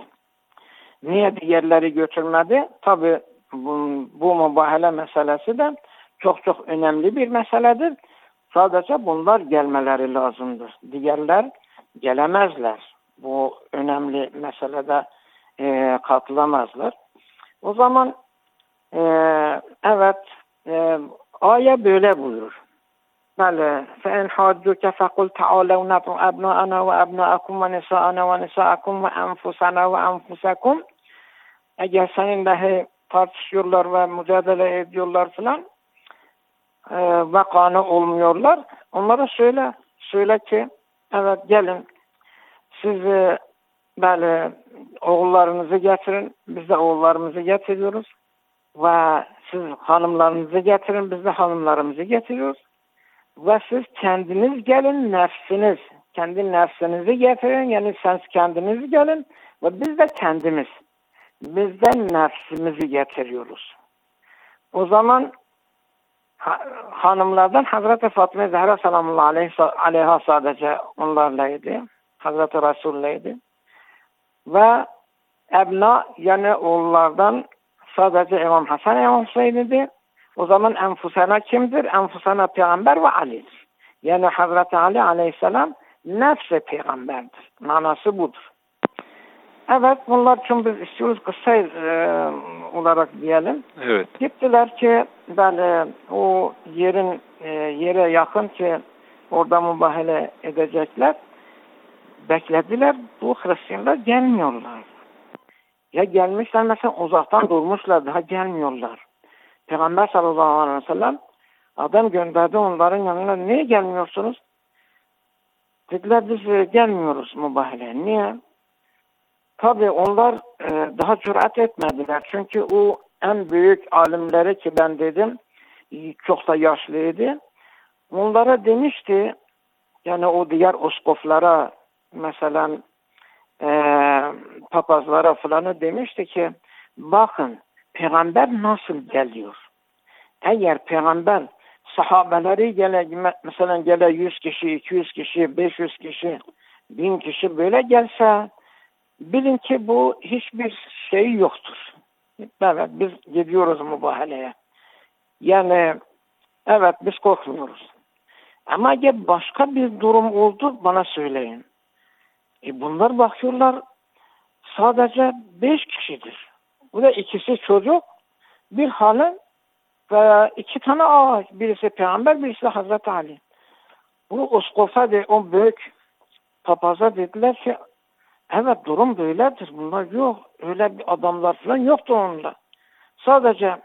G: Niye diğerleri götürmedi? Tabi bu, bu mübahele meselesi de çok çok önemli bir meseledir. Sadece bunlar gelmeleri lazımdır. Diğerler gelemezler. Bu önemli meselede e, katılamazlar. O zaman e, evet e, ayet böyle buyurur. Bale فَاِنْ حَادُّكَ فَقُلْ تَعَالَوْ نَدْعُ أَبْنَاءَنَا وَأَبْنَاءَكُمْ وَنِسَاءَنَا وَنِسَاءَكُمْ وَأَنْفُسَنَا وَأَنْفُسَكُمْ. Eğer seninle tartışıyorlar ve mücadele ediyorlar filan e, ve kanı olmuyorlar, onlara söyle, söyle ki evet gelin siz e, böyle oğullarınızı getirin, biz de oğullarımızı getiriyoruz ve siz hanımlarınızı getirin, biz de hanımlarımızı getiriyoruz ve siz kendiniz gelin, nefsiniz, kendi nefsinizi getirin, yani siz kendiniz gelin ve biz de kendimiz, bizden nefsimizi getiriyoruz. O zaman ha, hanımlardan Hazreti Fatıma Zehra sallallahu aleyhi, aleyha sadece onlarlaydı. Hazreti Resul'laydı. Ve ebna, yani oğullardan sadece İmam Hasan İmam Hüseyin'di. O zaman enfusana kimdir? Enfusana peygamber ve Ali'dir. Yani Hazreti Ali aleyhisselam nefsi peygamberdir. Manası budur. Evet, bunlar için biz istiyoruz kısa e, olarak diyelim.
F: Evet.
G: Gittiler ki böyle o yerin e, yere yakın ki orada mübahale edecekler. Beklediler. Bu Hristiyanlar gelmiyorlar. Ya gelmişler mesela uzaktan durmuşlar, daha gelmiyorlar. Peygamber sallallahu aleyhi ve sellem adam gönderdi onların yanına. Niye gelmiyorsunuz? Dediler biz gelmiyoruz mübahaleye. Niye? Tabii onlar e, daha cüret etmediler. Çünkü o en büyük alimleri ki ben dedim çok da yaşlıydı. Onlara demişti, yani o diğer oskoflara mesela e, papazlara falan demişti ki bakın peygamber nasıl geliyor? Eğer peygamber sahabeleri gele, mesela gele yüz kişi, iki yüz kişi, beş yüz kişi, bin kişi böyle gelse, bilin ki bu hiçbir şey yoktur. Evet, biz gidiyoruz mübahaleye. Yani evet, biz korkmuyoruz. Ama ya başka bir durum oldu, bana söyleyin. E bunlar bakıyorlar sadece beş kişidir. Bu da ikisi çocuk, bir hanım ve iki tane ağaç. Birisi peygamber, birisi de Hazreti Ali. Bu uskofa de o büyük papaza dediler ki evet, durum böyledir. Bunlar yok. Öyle bir adamlar falan yoktu onunla. Sadece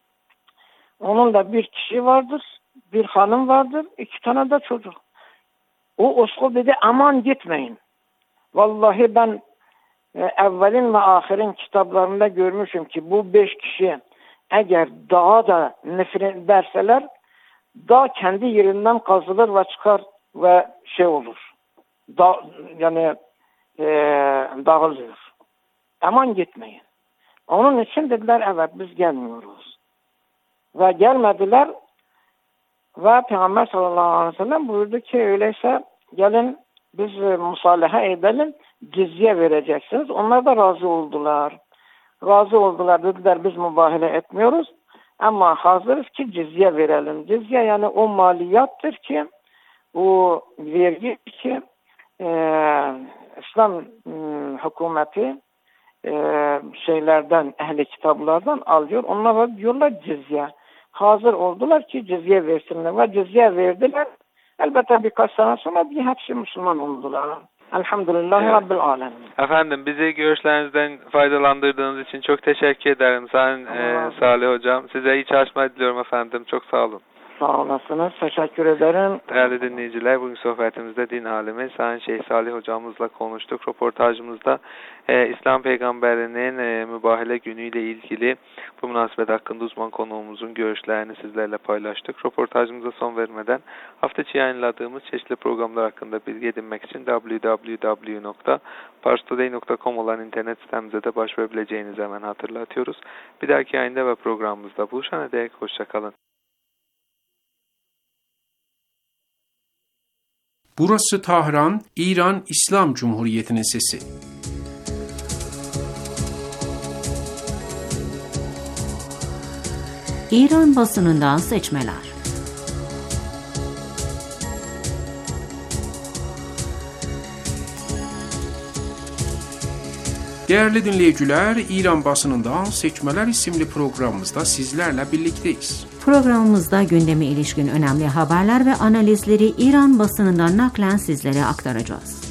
G: onun da bir kişi vardır, bir hanım vardır, iki tane de çocuk. O uskof dedi aman gitmeyin. Vallahi ben e, evvelin ve ahirin kitaplarında görmüşüm ki bu beş kişi eğer dağa da nefret ederseler, dağ kendi yerinden kazılır ve çıkar ve şey olur. Da, yani e, dağılır. Aman gitmeyin. Onun için dediler evet, biz gelmiyoruz. Ve gelmediler ve Peygamber sallallahu aleyhi ve sellem buyurdu ki öyleyse gelin biz e, musalaha edelim, cizye vereceksiniz. Onlar da razı oldular. Razı oldular, dediler biz mübahale etmiyoruz ama hazırız ki cizye verelim. Cizye yani o maliyattır ki, o vergi ki e, İslam e, hükümeti e, şeylerden, ehli kitaplardan alıyor. Onlar diyorlar cizye. Hazır oldular ki cizye versinler ve cizye verdiler. Elbette birkaç sene sonra bir hepsi Müslüman oldular. Elhamdülillahi evet. Rabbil alemin.
F: Efendim, bizi görüşlerinizden faydalandırdığınız için çok teşekkür ederim. Sayın e, Salih Hocam. Size iyi çalışma diliyorum efendim. Çok sağ olun.
G: Sağ olasınız. Teşekkür ederim.
F: Değerli dinleyiciler, bugün sohbetimizde din alimi Sayın Şeyh Salih Hocamızla konuştuk. Röportajımızda e, İslam Peygamberinin e, mübahale günüyle ilgili bu münasebet hakkında uzman konuğumuzun görüşlerini sizlerle paylaştık. Röportajımıza son vermeden hafta içi yayınladığımız çeşitli programlar hakkında bilgi edinmek için double-u double-u double-u nokta parstoday nokta com olan internet sitemize de başvurabileceğinizi hemen hatırlatıyoruz. Bir dahaki yayında ve programımızda buluşana dek hoşçakalın.
H: Burası Tahran, İran İslam Cumhuriyeti'nin sesi.
B: İran basınından seçmeler.
H: Değerli dinleyiciler, İran basınından seçmeler isimli programımızda sizlerle birlikteyiz.
B: Programımızda gündeme ilişkin önemli haberler ve analizleri İran basınından naklen sizlere aktaracağız.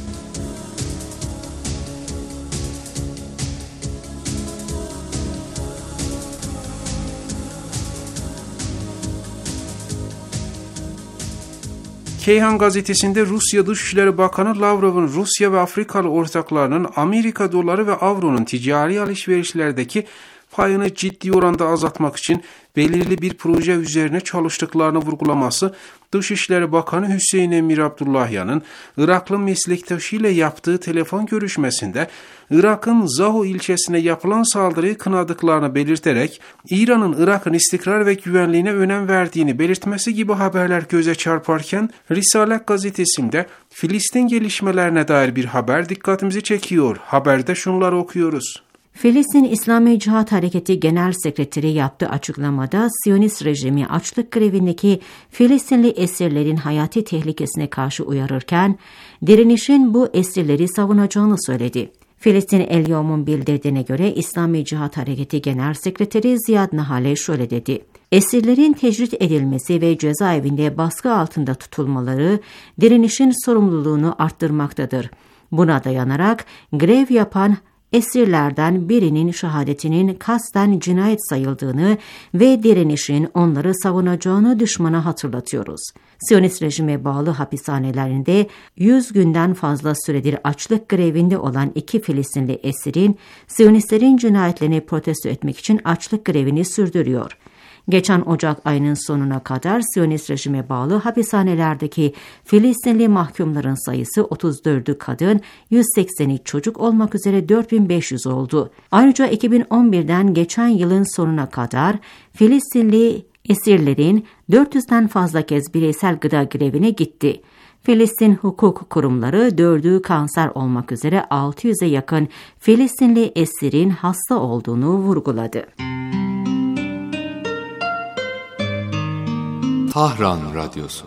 H: Keyhan gazetesinde Rusya Dışişleri Bakanı Lavrov'un Rusya ve Afrikalı ortaklarının Amerika doları ve avronun ticari alışverişlerdeki payını ciddi oranda azaltmak için belirli bir proje üzerine çalıştıklarını vurgulaması, Dışişleri Bakanı Hüseyin Emir Abdullahyan'ın Iraklı meslektaşıyla yaptığı telefon görüşmesinde Irak'ın Zaho ilçesine yapılan saldırıyı kınadıklarını belirterek İran'ın Irak'ın istikrar ve güvenliğine önem verdiğini belirtmesi gibi haberler göze çarparken Risalet gazetesinde Filistin gelişmelerine dair bir haber dikkatimizi çekiyor. Haberde şunları okuyoruz.
B: Filistin İslami Cihat Hareketi Genel Sekreteri yaptığı açıklamada Siyonist rejimi açlık grevindeki Filistinli esirlerin hayati tehlikesine karşı uyarırken direnişin bu esirleri savunacağını söyledi. Filistin El Yevm'un bildirdiğine göre İslami Cihat Hareketi Genel Sekreteri Ziyad Nahale şöyle dedi. Esirlerin tecrit edilmesi ve cezaevinde baskı altında tutulmaları direnişin sorumluluğunu arttırmaktadır. Buna dayanarak grev yapan esirlerden birinin şehadetinin kasten cinayet sayıldığını ve direnişin onları savunacağını düşmana hatırlatıyoruz. Siyonist rejime bağlı hapishanelerinde yüz günden fazla süredir açlık grevinde olan iki Filistinli esirin Siyonistlerin cinayetlerini protesto etmek için açlık grevini sürdürüyor. Geçen Ocak ayının sonuna kadar Siyonist rejime bağlı hapishanelerdeki Filistinli mahkumların sayısı otuz dördü kadın, yüz sekseni çocuk olmak üzere dört bin beş yüz oldu. Ayrıca iki bin on birden geçen yılın sonuna kadar Filistinli esirlerin dört yüzden fazla kez bireysel gıda grevine gitti. Filistin hukuk kurumları dördü kanser olmak üzere altı yüze yakın Filistinli esirin hasta olduğunu vurguladı.
I: Tahran Radyosu.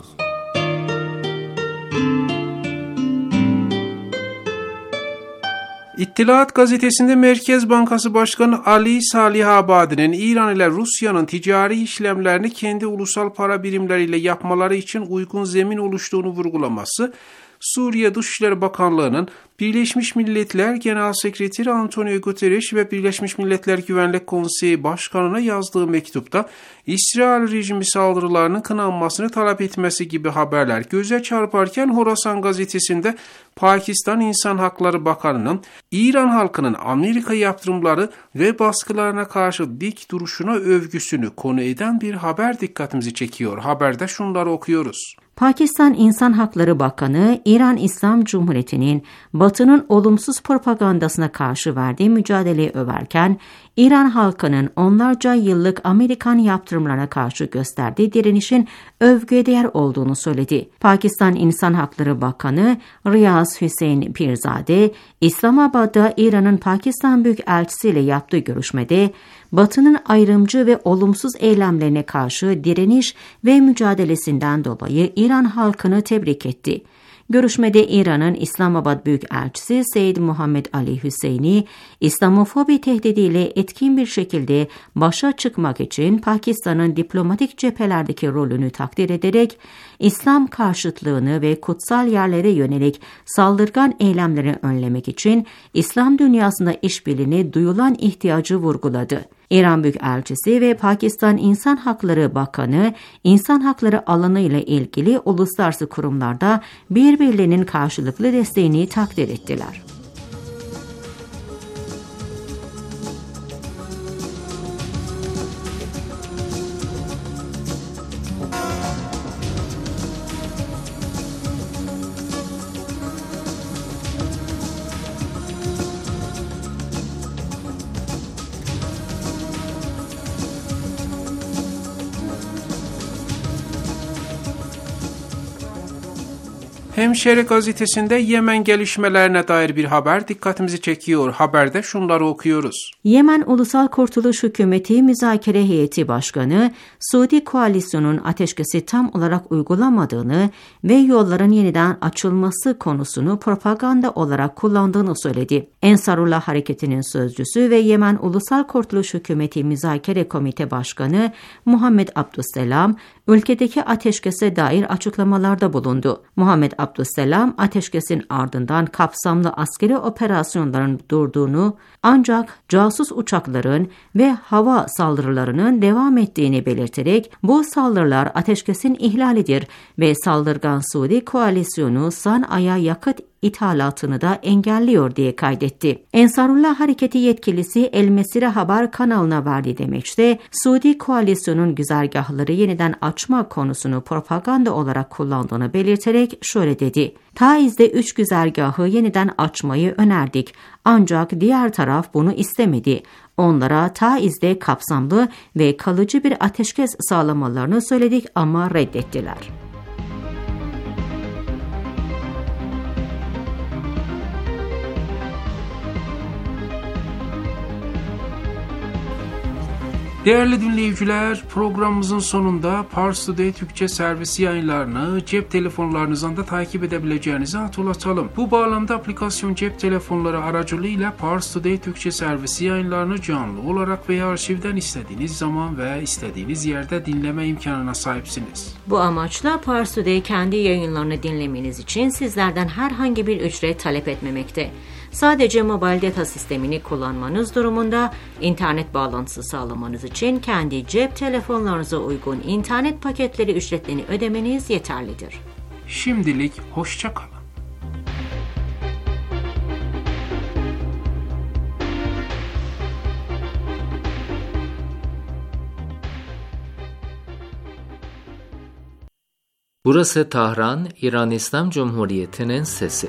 H: İttilaat gazetesinde Merkez Bankası Başkanı Ali Salihabadi'nin İran ile Rusya'nın ticari işlemlerini kendi ulusal para birimleriyle yapmaları için uygun zemin oluştuğunu vurgulaması, Suriye Dışişleri Bakanlığı'nın Birleşmiş Milletler Genel Sekreteri Antonio Guterres ve Birleşmiş Milletler Güvenlik Konseyi Başkanı'na yazdığı mektupta İsrail rejimi saldırılarının kınanmasını talep etmesi gibi haberler göze çarparken Horasan gazetesinde Pakistan İnsan Hakları Bakanı'nın İran halkının Amerika yaptırımları ve baskılarına karşı dik duruşuna övgüsünü konu eden bir haber dikkatimizi çekiyor. Haberde şunları okuyoruz.
B: Pakistan İnsan Hakları Bakanı, İran İslam Cumhuriyeti'nin Batı'nın olumsuz propagandasına karşı verdiği mücadeleyi överken, İran halkının onlarca yıllık Amerikan yaptırımlarına karşı gösterdiği direnişin övgüye değer olduğunu söyledi. Pakistan İnsan Hakları Bakanı Riyaz Hüseyin Pirzade, İslamabad'da İran'ın Pakistan Büyükelçisi ile yaptığı görüşmede, Batı'nın ayrımcı ve olumsuz eylemlerine karşı direniş ve mücadelesinden dolayı İran halkını tebrik etti. Görüşmede İran'ın İslamabad Büyükelçisi Seyyid Muhammed Ali Hüseyni, İslamofobi tehdidiyle etkin bir şekilde başa çıkmak için Pakistan'ın diplomatik cephelerdeki rolünü takdir ederek, İslam karşıtlığını ve kutsal yerlere yönelik saldırgan eylemleri önlemek için İslam dünyasında işbirliğine duyulan ihtiyacı vurguladı. İran Büyükelçisi ve Pakistan İnsan Hakları Bakanı, insan hakları alanı ile ilgili uluslararası kurumlarda birbirlerinin karşılıklı desteğini takdir ettiler.
H: Hemşeri gazetesinde Yemen gelişmelerine dair bir haber dikkatimizi çekiyor. Haberde şunları okuyoruz.
B: Yemen Ulusal Kurtuluş Hükümeti Müzakere Heyeti Başkanı, Suudi Koalisyon'un ateşkesi tam olarak uygulamadığını ve yolların yeniden açılması konusunu propaganda olarak kullandığını söyledi. Ensarullah Hareketi'nin sözcüsü ve Yemen Ulusal Kurtuluş Hükümeti Müzakere Komite Başkanı Muhammed Abdüsselam, ülkedeki ateşkese dair açıklamalarda bulundu. Muhammed Abdüsselam, ateşkesin ardından kapsamlı askeri operasyonların durduğunu, ancak casus uçakların ve hava saldırılarının devam ettiğini belirterek, bu saldırılar ateşkesin ihlalidir ve saldırgan Suudi koalisyonu Sana'ya yakıt ithalatını da engelliyor diye kaydetti. Ensarullah Hareketi yetkilisi El Mesire Haber kanalına verdiği demeçte, Suudi koalisyonun güzergahları yeniden açma konusunu propaganda olarak kullandığını belirterek şöyle dedi. Taiz'de üç güzergahı yeniden açmayı önerdik. Ancak diğer taraf bunu istemedi. Onlara Taiz'de kapsamlı ve kalıcı bir ateşkes sağlamalarını söyledik ama reddettiler.
H: Değerli dinleyiciler, programımızın sonunda Pars Today Türkçe servisi yayınlarını cep telefonlarınızdan da takip edebileceğinizi hatırlatalım. Bu bağlamda aplikasyon cep telefonları aracılığıyla Pars Today Türkçe servisi yayınlarını canlı olarak veya arşivden istediğiniz zaman ve istediğiniz yerde dinleme imkanına sahipsiniz.
B: Bu amaçla Pars Today kendi yayınlarını dinlemeniz için sizlerden herhangi bir ücret talep etmemekte. Sadece mobil data sistemini kullanmanız durumunda internet bağlantısı sağlamanız için kendi cep telefonlarınıza uygun internet paketleri ücretlerini ödemeniz yeterlidir.
H: Şimdilik hoşça kalın.
A: Burası Tahran, İran İslam Cumhuriyeti'nin sesi.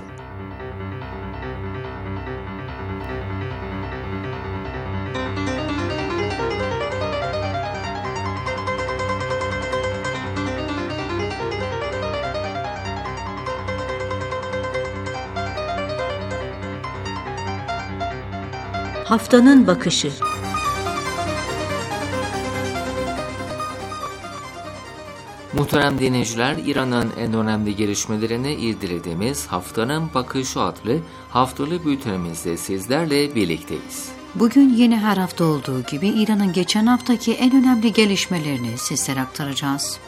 B: Haftanın bakışı.
A: Muhterem dinleyiciler, İran'ın en önemli gelişmelerini irdelediğimiz Haftanın Bakışı adlı haftalık bültenimizde sizlerle birlikteyiz.
D: Bugün yine her hafta olduğu gibi İran'ın geçen haftaki en önemli gelişmelerini sizlere aktaracağız.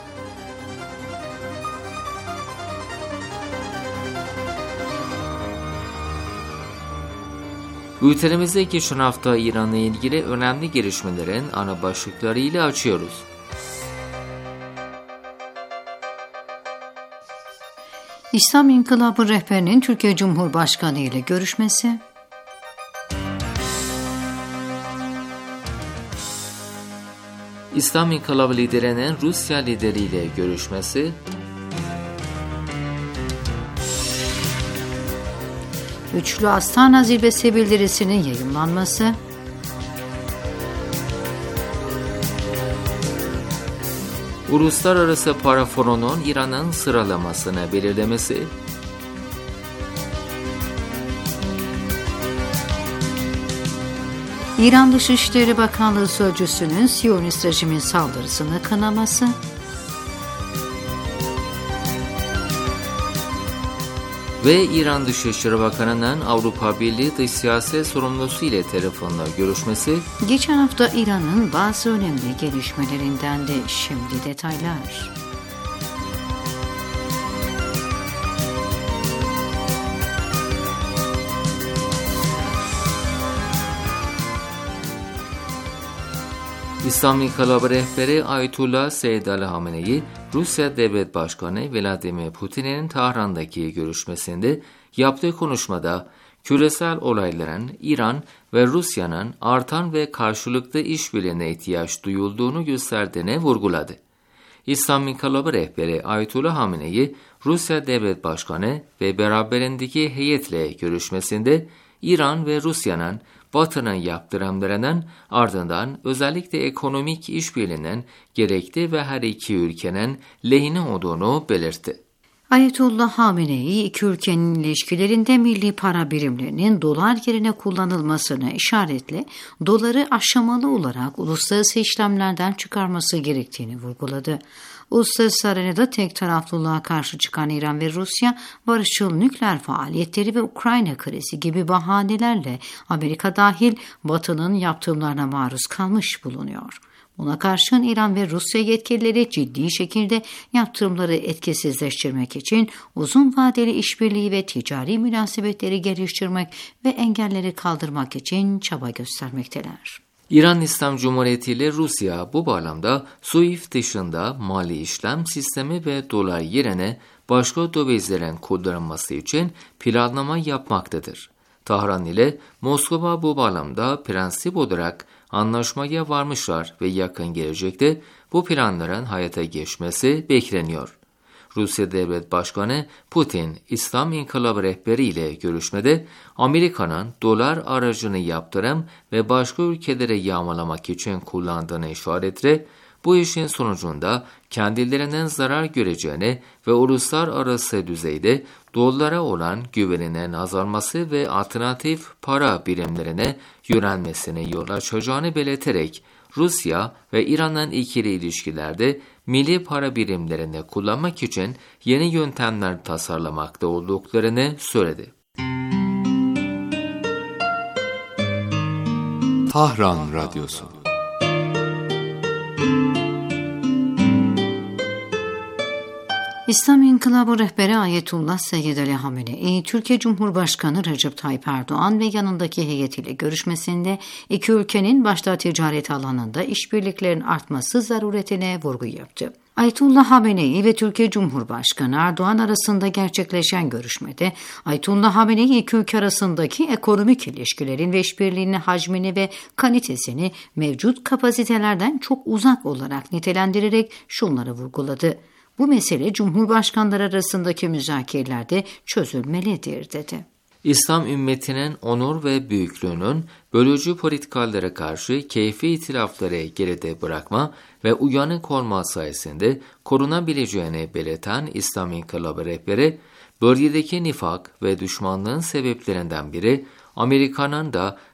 A: Bültenimizde geçen hafta İran'la ilgili önemli gelişmelerin ana başlıklarıyla açıyoruz.
D: İslam İnkılabı rehberinin Türkiye Cumhurbaşkanı ile görüşmesi,
A: İslam İnkılabı liderinin Rusya lideriyle görüşmesi,
D: Üçlü Astana Zirvesi bildirisinin yayımlanması,
A: Uluslararası Para Fonu'nun İran'ın sıralamasını belirlemesi,
D: İran Dışişleri Bakanlığı Sözcüsü'nün Siyonist rejimin saldırısını kınaması,
A: ve İran Dışişleri Bakanı'nın Avrupa Birliği Dış Siyaset Sorumlusu ile telefonla görüşmesi,
D: geçen hafta İran'ın bazı önemli gelişmelerinden de şimdi detaylar.
A: İslam İnkılabı rehberi Ayetullah Seyyid Ali Hamenei, Rusya Devlet Başkanı Vladimir Putin'in Tahran'daki görüşmesinde yaptığı konuşmada küresel olayların İran ve Rusya'nın artan ve karşılıklı işbirliğine ihtiyaç duyulduğunu gösterdiğini vurguladı. İslam İnkılabı rehberi Ayetullah Hamenei, Rusya Devlet Başkanı ve beraberindeki heyetle görüşmesinde İran ve Rusya'nın Batı'nın yaptırımlarının ardından özellikle ekonomik işbirliğinin gerekli ve her iki ülkenin lehine olduğunu belirtti.
D: Ayetullah Hamenei, iki ülkenin ilişkilerinde milli para birimlerinin dolar yerine kullanılmasına işaretle doları aşamalı olarak uluslararası işlemlerden çıkarması gerektiğini vurguladı. Uluslararası arenada tek taraflılığa karşı çıkan İran ve Rusya, barışçıl nükleer faaliyetleri ve Ukrayna krizi gibi bahanelerle Amerika dahil Batı'nın yaptırımlarına maruz kalmış bulunuyor. Buna karşın İran ve Rusya yetkilileri ciddi şekilde yaptırımları etkisizleştirmek için uzun vadeli işbirliği ve ticari münasebetleri geliştirmek ve engelleri kaldırmak için çaba göstermekteler.
A: İran İslam Cumhuriyeti ile Rusya bu bağlamda SWIFT dışında mali işlem sistemi ve dolar yerine başka dövizlerin kullanılması için planlama yapmaktadır. Tahran ile Moskova bu bağlamda prensip olarak anlaşmaya varmışlar ve yakın gelecekte bu planların hayata geçmesi bekleniyor. Rusya Devlet Başkanı Putin, İslam İnkılabı rehberi ile görüşmede Amerika'nın dolar aracını yaptırım ve başka ülkelere yağmalamak için kullandığını işaretle, bu işin sonucunda kendilerinin zarar göreceğini ve uluslararası düzeyde dolara olan güveninin azalması ve alternatif para birimlerine yönelmesine yol açacağını belirterek, Rusya ve İran'ın ikili ilişkilerde milli para birimlerini kullanmak için yeni yöntemler tasarlamakta olduklarını söyledi.
I: Tahran Radyosu.
D: İslam İnkılabı rehberi Ayetullah Seyyid Ali Hamenei, Türkiye Cumhurbaşkanı Recep Tayyip Erdoğan ve yanındaki heyetiyle görüşmesinde iki ülkenin başta ticaret alanında işbirliklerinin artması zaruretine vurgu yaptı. Ayetullah Hamenei ve Türkiye Cumhurbaşkanı Erdoğan arasında gerçekleşen görüşmede Ayetullah Hamenei iki ülke arasındaki ekonomik ilişkilerin ve işbirliğinin hacmini ve kalitesini mevcut kapasitelerden çok uzak olarak nitelendirerek şunları vurguladı. Bu mesele Cumhurbaşkanları arasındaki müzakerelerde çözülmelidir dedi.
A: İslam ümmetinin onur ve büyüklüğünün bölücü politikalara karşı keyfi itilafları geride bırakma ve uyanık olma sayesinde korunabileceğini belirten İslam İnkılabı rehberi, bölgedeki nifak ve düşmanlığın sebeplerinden biri Amerika'nın da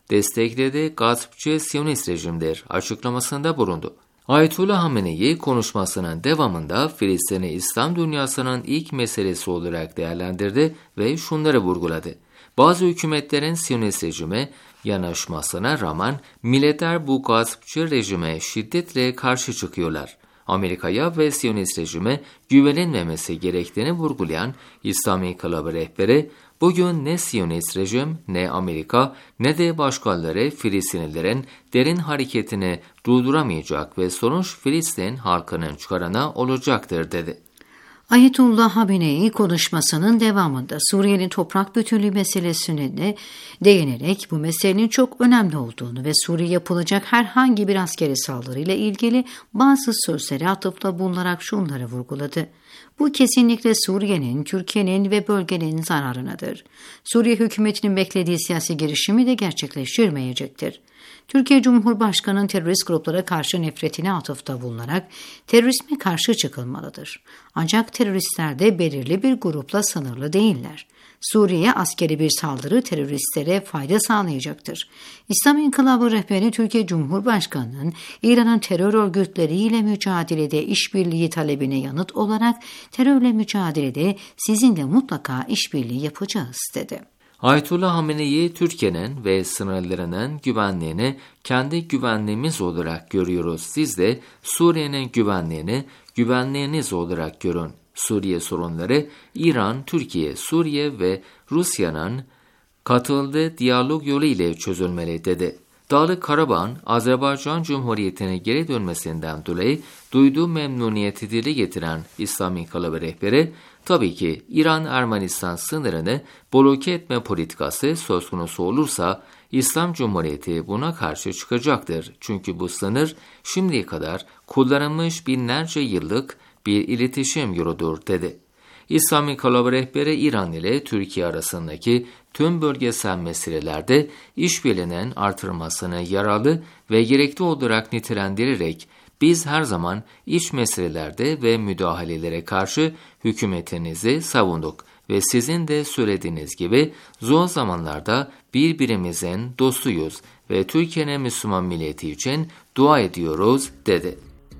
A: desteklediği gaspçı Siyonist rejimdir açıklamasında bulundu. Ayetullah Hamenei konuşmasının devamında Filistin'i İslam dünyasının ilk meselesi olarak değerlendirdi ve şunları vurguladı. Bazı hükümetlerin Siyonist rejime yanaşmasına rağmen milletler bu gaspçı rejime şiddetle karşı çıkıyorlar. Amerika'ya ve Siyonist rejime güvenilmemesi gerektiğini vurgulayan İslam İnkılabı rehberi, bugün ne Siyonist rejim, ne Amerika, ne de başkaları Filistinlilerin derin hareketini durduramayacak ve sonuç Filistin halkının çıkarına olacaktır dedi.
D: Ayetullah Hamenei konuşmasının devamında Suriye'nin toprak bütünlüğü meselesine de değinerek bu meselenin çok önemli olduğunu ve Suriye yapılacak herhangi bir askeri saldırıyla ilgili bazı sözlere atıfta bulunarak şunları vurguladı. Bu kesinlikle Suriye'nin, Türkiye'nin ve bölgenin zararınadır. Suriye hükümetinin beklediği siyasi girişimi de gerçekleştirmeyecektir. Türkiye Cumhurbaşkanı'nın terörist gruplara karşı nefretine atıfta bulunarak terörizme karşı çıkılmalıdır. Ancak teröristler de belirli bir grupla sınırlı değiller. Suriye'ye askeri bir saldırı teröristlere fayda sağlayacaktır. İslam İnkılabı rehberi Türkiye Cumhurbaşkanı'nın İran'ın terör örgütleriyle mücadelede işbirliği talebine yanıt olarak terörle mücadelede sizinle mutlaka işbirliği yapacağız dedi.
A: Ayetullah Hamenei, Türkiye'nin ve sınırlarının güvenliğini kendi güvenliğimiz olarak görüyoruz. Siz de Suriye'nin güvenliğini güvenliğiniz olarak görün. Suriye sorunları İran, Türkiye, Suriye ve Rusya'nın katıldığı diyalog yolu ile çözülmeli dedi. Dağlık Karabağ'ın Azerbaycan Cumhuriyeti'ne geri dönmesinden dolayı duyduğu memnuniyeti dile getiren İslam İnkılabı rehberi, tabii ki İran-Ermenistan sınırını bloke etme politikası söz konusu olursa İslam Cumhuriyeti buna karşı çıkacaktır. Çünkü bu sınır şimdiye kadar kullanılmış binlerce yıllık bir iletişim yoludur dedi. İslam İnkılabı rehberi İran ile Türkiye arasındaki tüm bölgesel meselelerde işbirliğinin artırılmasını yararlı ve gerekli olarak nitelendirerek biz her zaman iç meselelerde ve müdahalelere karşı hükümetinizi savunduk ve sizin de söylediğiniz gibi zor zamanlarda birbirimizin dostuyuz ve Türkiye'nin Müslüman milleti için dua ediyoruz dedi.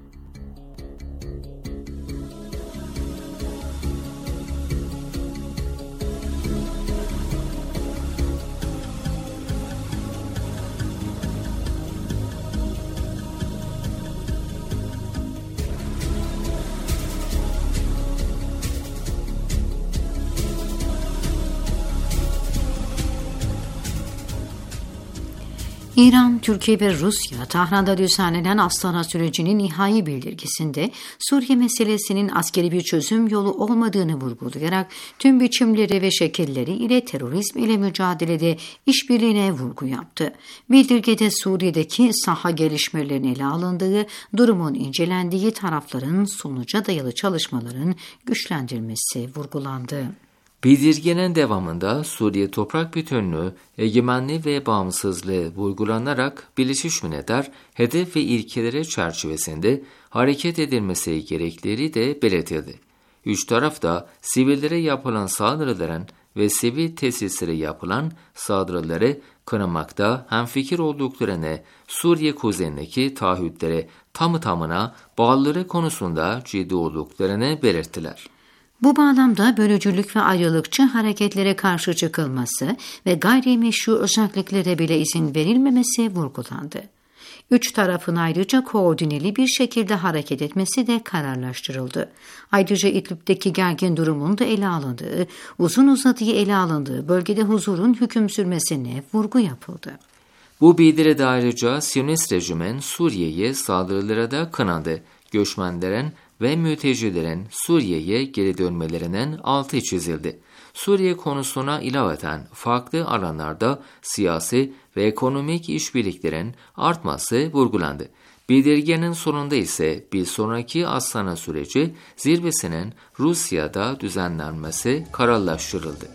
D: İran, Türkiye ve Rusya, Tahran'da düzenlenen Astana sürecinin nihai bildirgisinde Suriye meselesinin askeri bir çözüm yolu olmadığını vurgulayarak tüm biçimleri ve şekilleri ile terörizm ile mücadelede işbirliğine vurgu yaptı. Bildirgede Suriye'deki saha gelişmelerinin ele alındığı, durumun incelendiği tarafların sonuca dayalı çalışmaların güçlendirilmesi vurgulandı.
A: Bildirgenin devamında Suriye toprak bütünlüğü, egemenliği ve bağımsızlığı vurgulanarak Birleşmiş Milletler hedef ve ilkeleri çerçevesinde hareket edilmesi gerekleri de belirtildi. Üç taraf da sivillere yapılan saldırıların ve sivil tesislere yapılan saldırıları kınamakta hemfikir olduklarını, Suriye kuzeyindeki taahhütlere tamı tamına bağlılığı konusunda ciddi olduklarını belirttiler.
D: Bu bağlamda bölücülük ve ayrılıkçı hareketlere karşı çıkılması ve gayrimeşru özelliklere bile izin verilmemesi vurgulandı. Üç tarafın ayrıca koordineli bir şekilde hareket etmesi de kararlaştırıldı. Ayrıca İdlib'deki gergin durumun da ele alındığı, uzun uzadığı ele alındığı bölgede huzurun hüküm sürmesine vurgu yapıldı.
A: Bu bildiride ayrıca Siyonist rejimin Suriye'ye saldırılara da kınadı. Göçmenlerin ve mültecilerin Suriye'ye geri dönmelerinin altı çizildi. Suriye konusuna ilaveten farklı alanlarda siyasi ve ekonomik işbirliklerin artması vurgulandı. Bildirgenin sonunda ise bir sonraki Astana süreci zirvesinin Rusya'da düzenlenmesi kararlaştırıldı.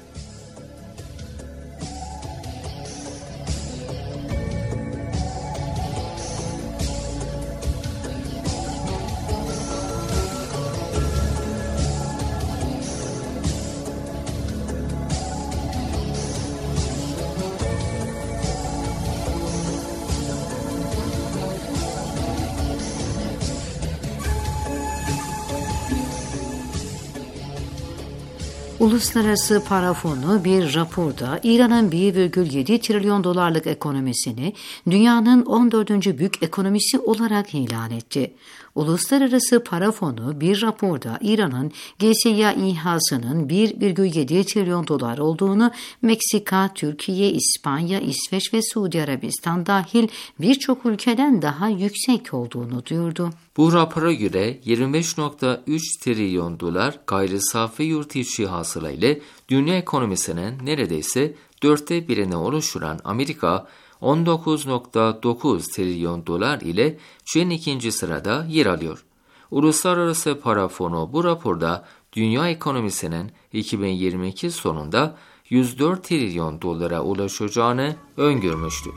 D: Uluslararası Para Fonu bir raporda İran'ın bir virgül yedi trilyon dolarlık ekonomisini dünyanın on dördüncü büyük ekonomisi olarak ilan etti. Uluslararası Para Fonu bir raporda İran'ın G S Y İHA'sının bir virgül yedi trilyon dolar olduğunu, Meksika, Türkiye, İspanya, İsveç ve Suudi Arabistan dahil birçok ülkeden daha yüksek olduğunu duyurdu.
A: Bu rapora göre yirmi beş virgül üç trilyon dolar gayri safi yurt içi hasıla ile dünya ekonomisinin neredeyse dörtte birini oluşturan Amerika, on dokuz virgül dokuz trilyon dolar ile Çin ikinci sırada yer alıyor. Uluslararası Para Fonu bu raporda dünya ekonomisinin iki bin yirmi iki sonunda yüz dört trilyon dolara ulaşacağını öngörmüştür.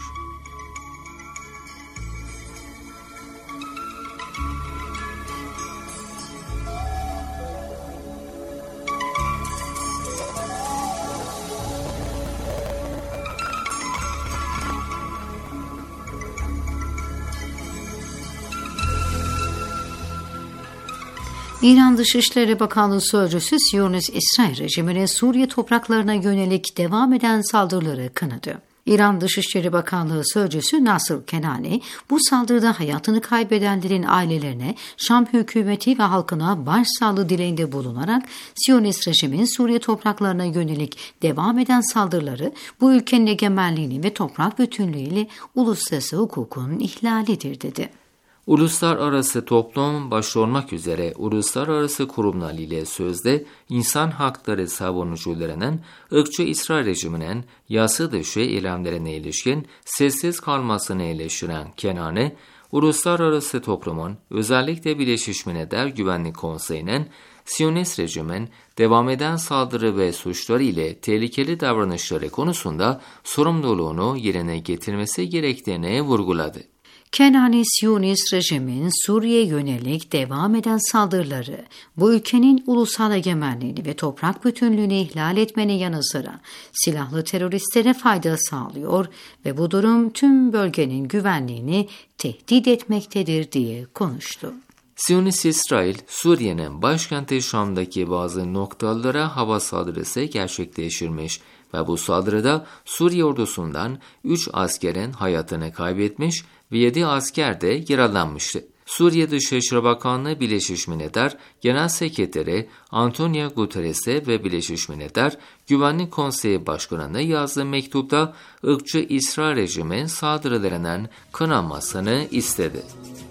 D: İran Dışişleri Bakanlığı Sözcüsü Siyonist İsrail rejimine Suriye topraklarına yönelik devam eden saldırıları kınadı. İran Dışişleri Bakanlığı Sözcüsü Nasır Kenani, bu saldırıda hayatını kaybedenlerin ailelerine, Şam hükümeti ve halkına başsağlığı dileğinde bulunarak Siyonist rejimin Suriye topraklarına yönelik devam eden saldırıları bu ülkenin egemenliğini ve toprak bütünlüğüyle uluslararası hukukun ihlalidir dedi.
A: Uluslararası toplum başta olmak üzere uluslararası kurumlar ile sözde insan hakları savunucularının ırkçı İsrail rejiminin yasa dışı eylemlerine ilişkin sessiz kalmasını eleştiren Kenani, uluslararası toplumun özellikle Birleşmiş Milletler Güvenlik Konseyi'nin Siyonist rejimin devam eden saldırı ve suçları ile tehlikeli davranışları konusunda sorumluluğunu yerine getirmesi gerektiğini vurguladı.
D: Kenani, Siyonist rejimin Suriye'ye yönelik devam eden saldırıları, bu ülkenin ulusal egemenliğini ve toprak bütünlüğünü ihlal etmenin yanı sıra silahlı teröristlere fayda sağlıyor ve bu durum tüm bölgenin güvenliğini tehdit etmektedir diye konuştu.
A: Siyonist İsrail, Suriye'nin başkenti Şam'daki bazı noktalara hava saldırısı gerçekleştirmiş ve bu saldırıda Suriye ordusundan üç askerin hayatını kaybetmiş ve yedi asker de yaralanmıştı. Suriye Dışişleri Bakanlığı Birleşmiş Milletler Genel Sekreteri Antonio Guterres'e ve Birleşmiş Milletler Güvenlik Konseyi Başkanı'na yazdığı mektupta ırkçı İsrail rejimin saldırılarının kınanmasını istedi.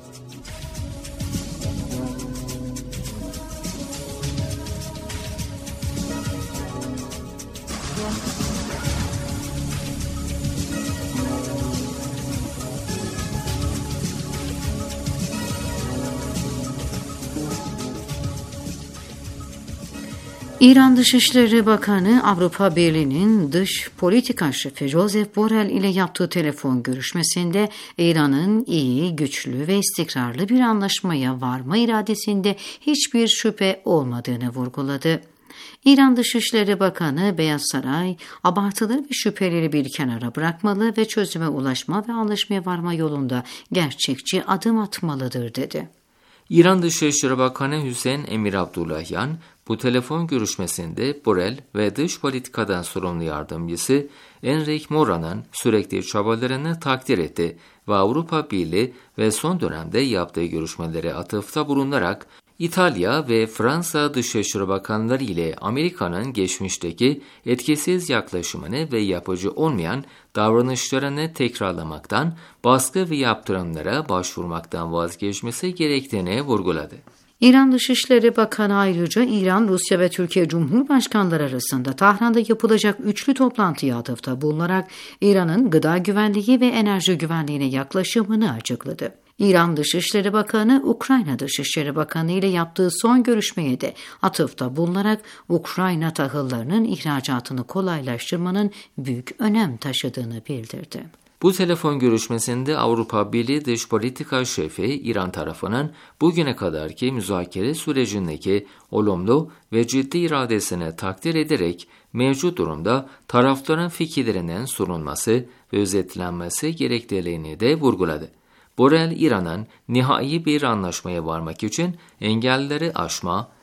D: İran Dışişleri Bakanı Avrupa Birliği'nin dış politika şefi Josep Borrell ile yaptığı telefon görüşmesinde İran'ın iyi, güçlü ve istikrarlı bir anlaşmaya varma iradesinde hiçbir şüphe olmadığını vurguladı. İran Dışişleri Bakanı Beyaz Saray, abartılı ve şüpheleri bir kenara bırakmalı ve çözüme ulaşma ve anlaşmaya varma yolunda gerçekçi adım atmalıdır dedi.
A: İran Dışişleri Bakanı Hüseyin Emir Abdullahian, bu telefon görüşmesinde Borrell ve dış politikadan sorumlu yardımcısı Enrique Mora'nın sürekli çabalarını takdir etti ve Avrupa Birliği ve son dönemde yaptığı görüşmelere atıfta bulunarak İtalya ve Fransa Dışişleri Bakanları ile Amerika'nın geçmişteki etkisiz yaklaşımını ve yapıcı olmayan davranışlarını tekrarlamaktan, baskı ve yaptırımlara başvurmaktan vazgeçmesi gerektiğini vurguladı.
D: İran Dışişleri Bakanı ayrıca İran, Rusya ve Türkiye Cumhurbaşkanları arasında Tahran'da yapılacak üçlü toplantıya atıfta bulunarak İran'ın gıda güvenliği ve enerji güvenliğine yaklaşımını açıkladı. İran Dışişleri Bakanı, Ukrayna Dışişleri Bakanı ile yaptığı son görüşmeye de atıfta bulunarak Ukrayna tahıllarının ihracatını kolaylaştırmanın büyük önem taşıdığını bildirdi.
A: Bu telefon görüşmesinde Avrupa Birliği Dış Politika Şefi İran tarafının bugüne kadarki müzakere sürecindeki olumlu ve ciddi iradesini takdir ederek mevcut durumda tarafların fikirlerinin sunulması ve özetlenmesi gerektiğini de vurguladı. Borrell, İran'ın nihai bir anlaşmaya varmak için engelleri aşma,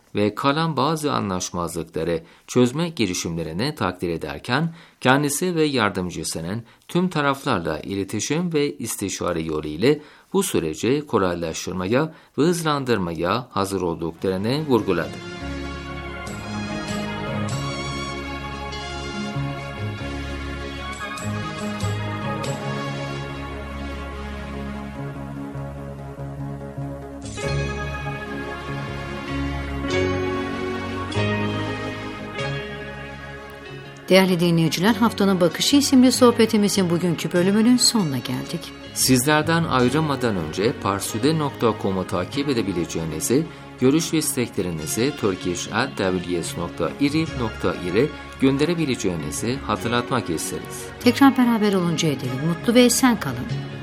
A: ve kalan bazı anlaşmazlıkları çözme girişimlerini takdir ederken, kendisi ve yardımcısının tüm taraflarla iletişim ve istişare yolu ile bu süreci kolaylaştırmaya ve hızlandırmaya hazır olduklarını vurguladı.
D: Değerli dinleyiciler, Haftanın Bakışı isimli sohbetimizin bugünkü bölümünün sonuna geldik.
A: Sizlerden ayrılmadan önce parsude nokta com'u takip edebileceğinizi, görüş ve isteklerinizi turkish at w s nokta irib nokta ir'e gönderebileceğinizi hatırlatmak isteriz.
D: Tekrar beraber olunca edelim. Mutlu ve esen kalın.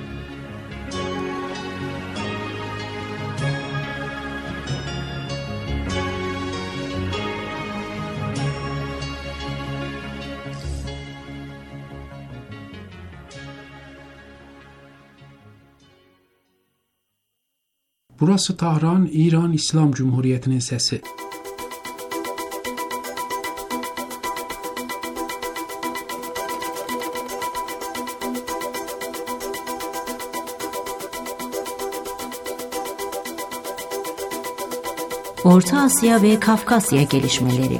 H: Burası Tahran, İran İslam Cumhuriyeti'nin sesi.
B: Orta Asya ve Kafkasya gelişmeleri.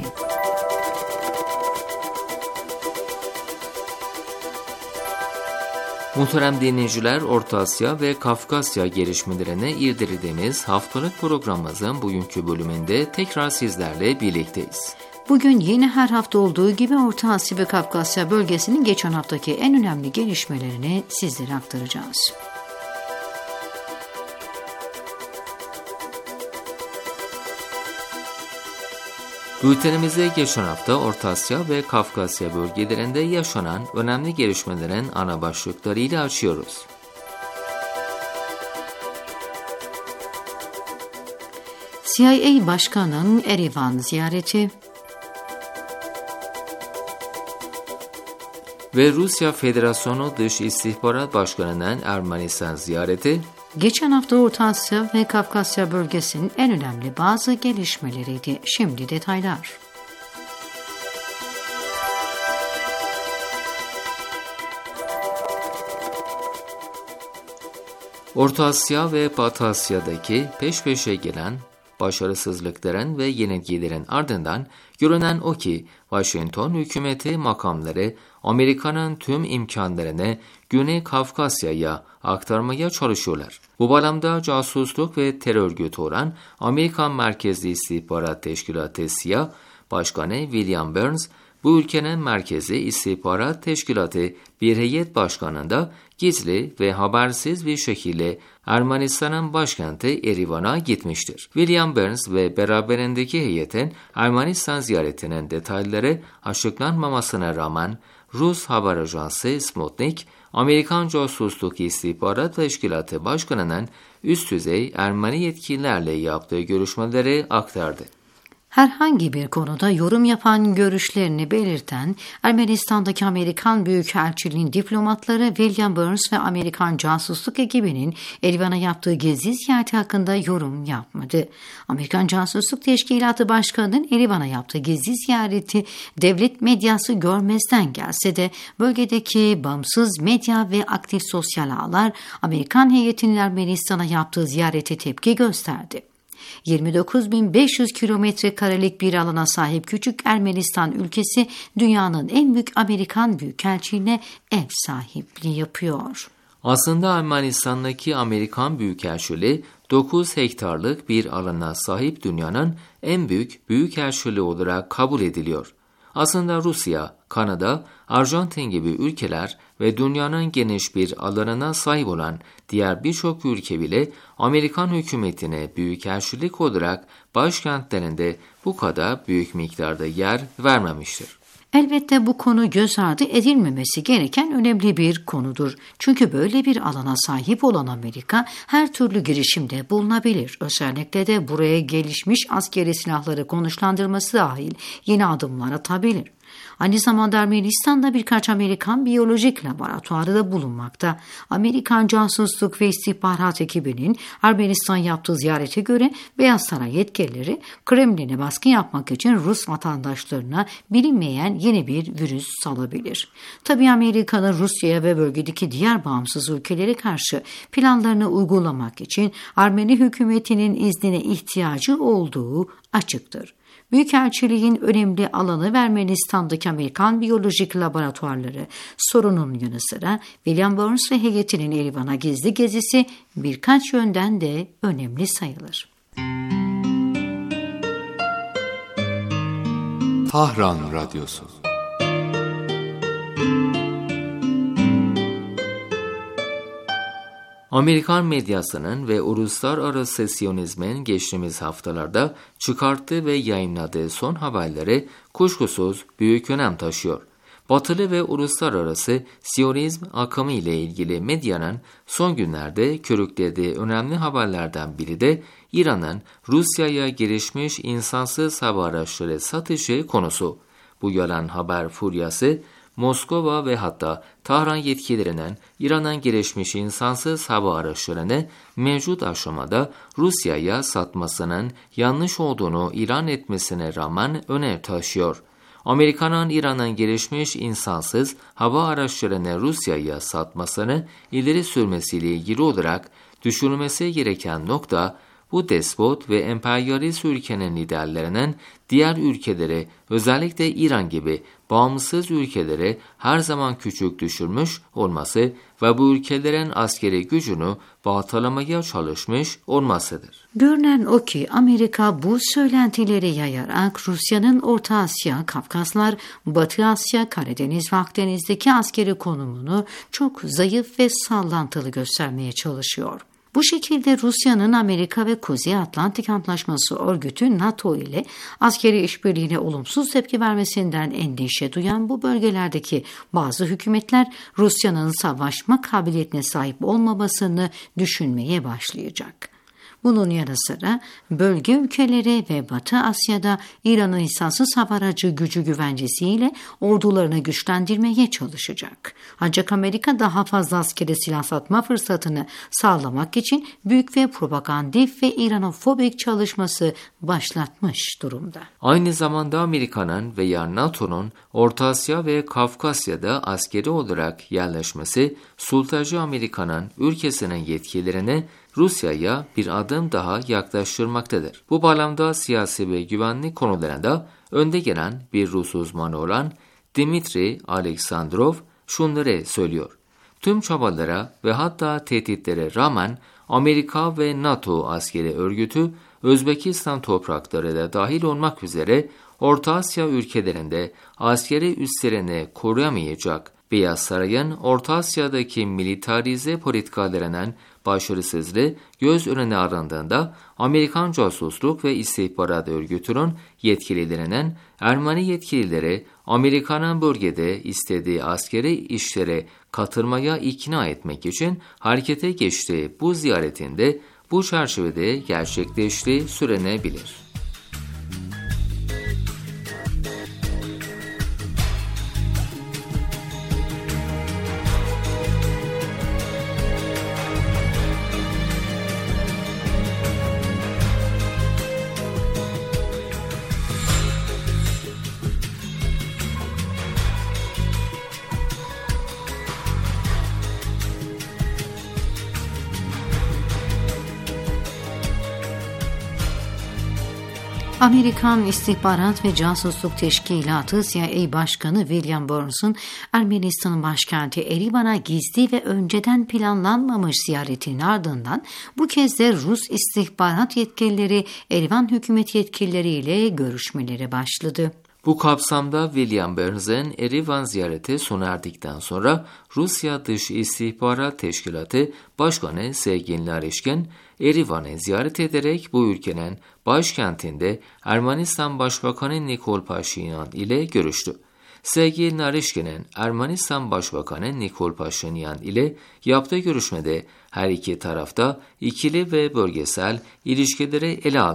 A: Muhterem dinleyiciler, Orta Asya ve Kafkasya gelişmelerine irdelediğimiz haftalık programımızın bugünkü bölümünde tekrar sizlerle birlikteyiz.
D: Bugün yine her hafta olduğu gibi Orta Asya ve Kafkasya bölgesinin geçen haftaki en önemli gelişmelerini sizlere aktaracağız.
A: Bültenimize geçen hafta Orta Asya ve Kafkasya bölgelerinde yaşanan önemli gelişmelerin ana başlıklarıyla açıyoruz.
D: C I A Başkanı'nın Erivan ziyareti
A: ve Rusya Federasyonu Dış İstihbarat Başkanı'nın Ermenistan ziyareti,
D: geçen hafta Orta Asya ve Kafkasya bölgesinin en önemli bazı gelişmeleriydi. Şimdi detaylar.
A: Orta Asya ve Batı Asya'daki peş peşe gelen başarısızlıkların ve yenilgilerin ardından görünen o ki Washington hükümeti makamları Amerika'nın tüm imkanlarını Güney Kafkasya'ya aktarmaya çalışıyorlar. Bu bağlamda casusluk ve terör örgütü olan Amerikan Merkezli İstihbarat Teşkilatı S I A Başkanı William Burns, bu ülkenin merkezi istihbarat teşkilatı bir heyet başkanında gizli ve habersiz bir şekilde Ermenistan'ın başkenti Erivan'a gitmiştir. William Burns ve beraberindeki heyetin Ermenistan ziyaretinin detayları açıklanmamasına rağmen Rus haber ajansı Sputnik, Amerikan Casusluk İstihbarat Teşkilatı Başkanı'nın üst düzey Ermeni yetkililerle yaptığı görüşmeleri aktardı.
D: Herhangi bir konuda yorum yapan, görüşlerini belirten Ermenistan'daki Amerikan Büyükelçiliğin diplomatları William Burns ve Amerikan casusluk ekibinin Erivan'a yaptığı gezi ziyareti hakkında yorum yapmadı. Amerikan Casusluk Teşkilatı Başkanı'nın Erivan'a yaptığı gezi ziyareti devlet medyası görmezden gelse de bölgedeki bağımsız medya ve aktif sosyal ağlar Amerikan heyetinin Ermenistan'a yaptığı ziyarete tepki gösterdi. yirmi dokuz bin beş yüz kilometre karelik bir alana sahip küçük Ermenistan ülkesi dünyanın en büyük Amerikan büyükelçiliğine ev sahipliği yapıyor.
A: Aslında Ermenistan'daki Amerikan Büyükelçiliği dokuz hektarlık bir alana sahip dünyanın en büyük büyükelçiliği olarak kabul ediliyor. Aslında Rusya, Kanada, Arjantin gibi ülkeler ve dünyanın geniş bir alanına sahip olan diğer birçok ülke bile Amerikan hükümetine büyükelçilik olarak başkentlerinde bu kadar büyük miktarda yer vermemiştir.
D: Elbette bu konu göz ardı edilmemesi gereken önemli bir konudur. Çünkü böyle bir alana sahip olan Amerika her türlü girişimde bulunabilir. Özellikle de buraya gelişmiş askeri silahları konuşlandırması dahil yeni adımlar atabilir. Aynı zamanda Ermenistan'da birkaç Amerikan biyolojik laboratuvarı da bulunmakta. Amerikan casusluk ve istihbarat ekibinin Ermenistan yaptığı ziyarete göre Beyaz Saray yetkilileri Kremlin'e baskı yapmak için Rus vatandaşlarına bilinmeyen yeni bir virüs salabilir. Tabii Amerika'nın Rusya'ya ve bölgedeki diğer bağımsız ülkelere karşı planlarını uygulamak için Ermeni hükümetinin iznine ihtiyacı olduğu açıktır. Büyükelçiliğin önemli alanı ve Ermenistan'daki Amerikan biyolojik laboratuvarları sorunun yanı sıra William Burns ve heyetinin Erivan'a gizli gezisi birkaç yönden de önemli sayılır.
I: Tahran Radyosu.
A: Amerikan medyasının ve uluslararası Siyonizmin geçtiğimiz haftalarda çıkarttığı ve yayınladığı son haberleri kuşkusuz büyük önem taşıyor. Batılı ve uluslararası Siyonizm akımı ile ilgili medyanın son günlerde körüklediği önemli haberlerden biri de İran'ın Rusya'ya gelişmiş insansız hava araçları satışı konusu. Bu yalan haber furyası Moskova ve hatta Tahran yetkililerinin İran'ın gelişmiş insansız hava araçlarını mevcut aşamada Rusya'ya satmasının yanlış olduğunu ilan etmesine rağmen önem taşıyor. Amerika'nın İran'ın gelişmiş insansız hava araçlarını Rusya'ya satmasını ileri sürmesiyle ilgili olarak düşünülmesi gereken nokta, bu despot ve emperyalist ülkenin liderlerinin diğer ülkeleri, özellikle İran gibi bağımsız ülkeleri her zaman küçük düşürmüş olması ve bu ülkelerin askeri gücünü baltalamaya çalışmış olmasıdır.
D: Görünen o ki Amerika bu söylentileri yayarak Rusya'nın Orta Asya, Kafkaslar, Batı Asya, Karadeniz ve Akdeniz'deki askeri konumunu çok zayıf ve sallantılı göstermeye çalışıyor. Bu şekilde Rusya'nın Amerika ve Kuzey Atlantik Antlaşması Örgütü NATO ile askeri işbirliğine olumsuz tepki vermesinden endişe duyan bu bölgelerdeki bazı hükümetler Rusya'nın savaşma kabiliyetine sahip olmamasını düşünmeye başlayacak. Bunun yanı sıra bölge ülkeleri ve Batı Asya'da İran'ın insansız hava aracı gücü güvencesiyle ordularını güçlendirmeye çalışacak. Ancak Amerika daha fazla askeri silah satma fırsatını sağlamak için büyük ve propagandif ve İranofobik çalışması başlatmış durumda.
A: Aynı zamanda Amerika'nın veya NATO'nun Orta Asya ve Kafkasya'da askeri olarak yerleşmesi, sultacı Amerika'nın ülkesinin yetkilerini Rusya'ya bir adım daha yaklaştırmaktadır. Bu bağlamda siyasi ve güvenlik konularında önde gelen bir Rus uzmanı olan Dmitri Aleksandrov şunları söylüyor. Tüm çabalara ve hatta tehditlere rağmen Amerika ve NATO askeri örgütü Özbekistan toprakları da dahil olmak üzere Orta Asya ülkelerinde askeri üslerini koruyamayacak. Beyaz Saray'ın Orta Asya'daki militarize politikalarının başarısızlığı göz önüne alındığında Amerikan casusluk ve istihbarat örgütünün yetkililerinin Ermeni yetkilileri Amerika'nın bölgede istediği askeri işlere katılmaya ikna etmek için harekete geçtiği bu ziyaretinde bu çerçevede gerçekleştiği söylenebilir.
D: Amerikan İstihbarat ve Casusluk Teşkilatı C I A Başkanı William Burns'un Ermenistan'ın başkenti Erivan'a gizli ve önceden planlanmamış ziyaretinin ardından bu kez de Rus istihbarat yetkilileri Erivan hükümet yetkilileriyle görüşmeleri başladı.
A: Bu kapsamda William Burns'ın Erivan ziyareti sona erdikten sonra Rusya Dış İstihbarat Teşkilatı Başkanı Sergey Narishkin, Erivan'ı ziyaret ederek bu ülkenin başkentinde Ermenistan Başbakanı Nikol Paşinyan ile görüştü. Sergey Narishkin'in Ermenistan Başbakanı Nikol Paşinyan ile yaptığı görüşmede her iki tarafta ikili ve bölgesel ilişkileri ele aldı.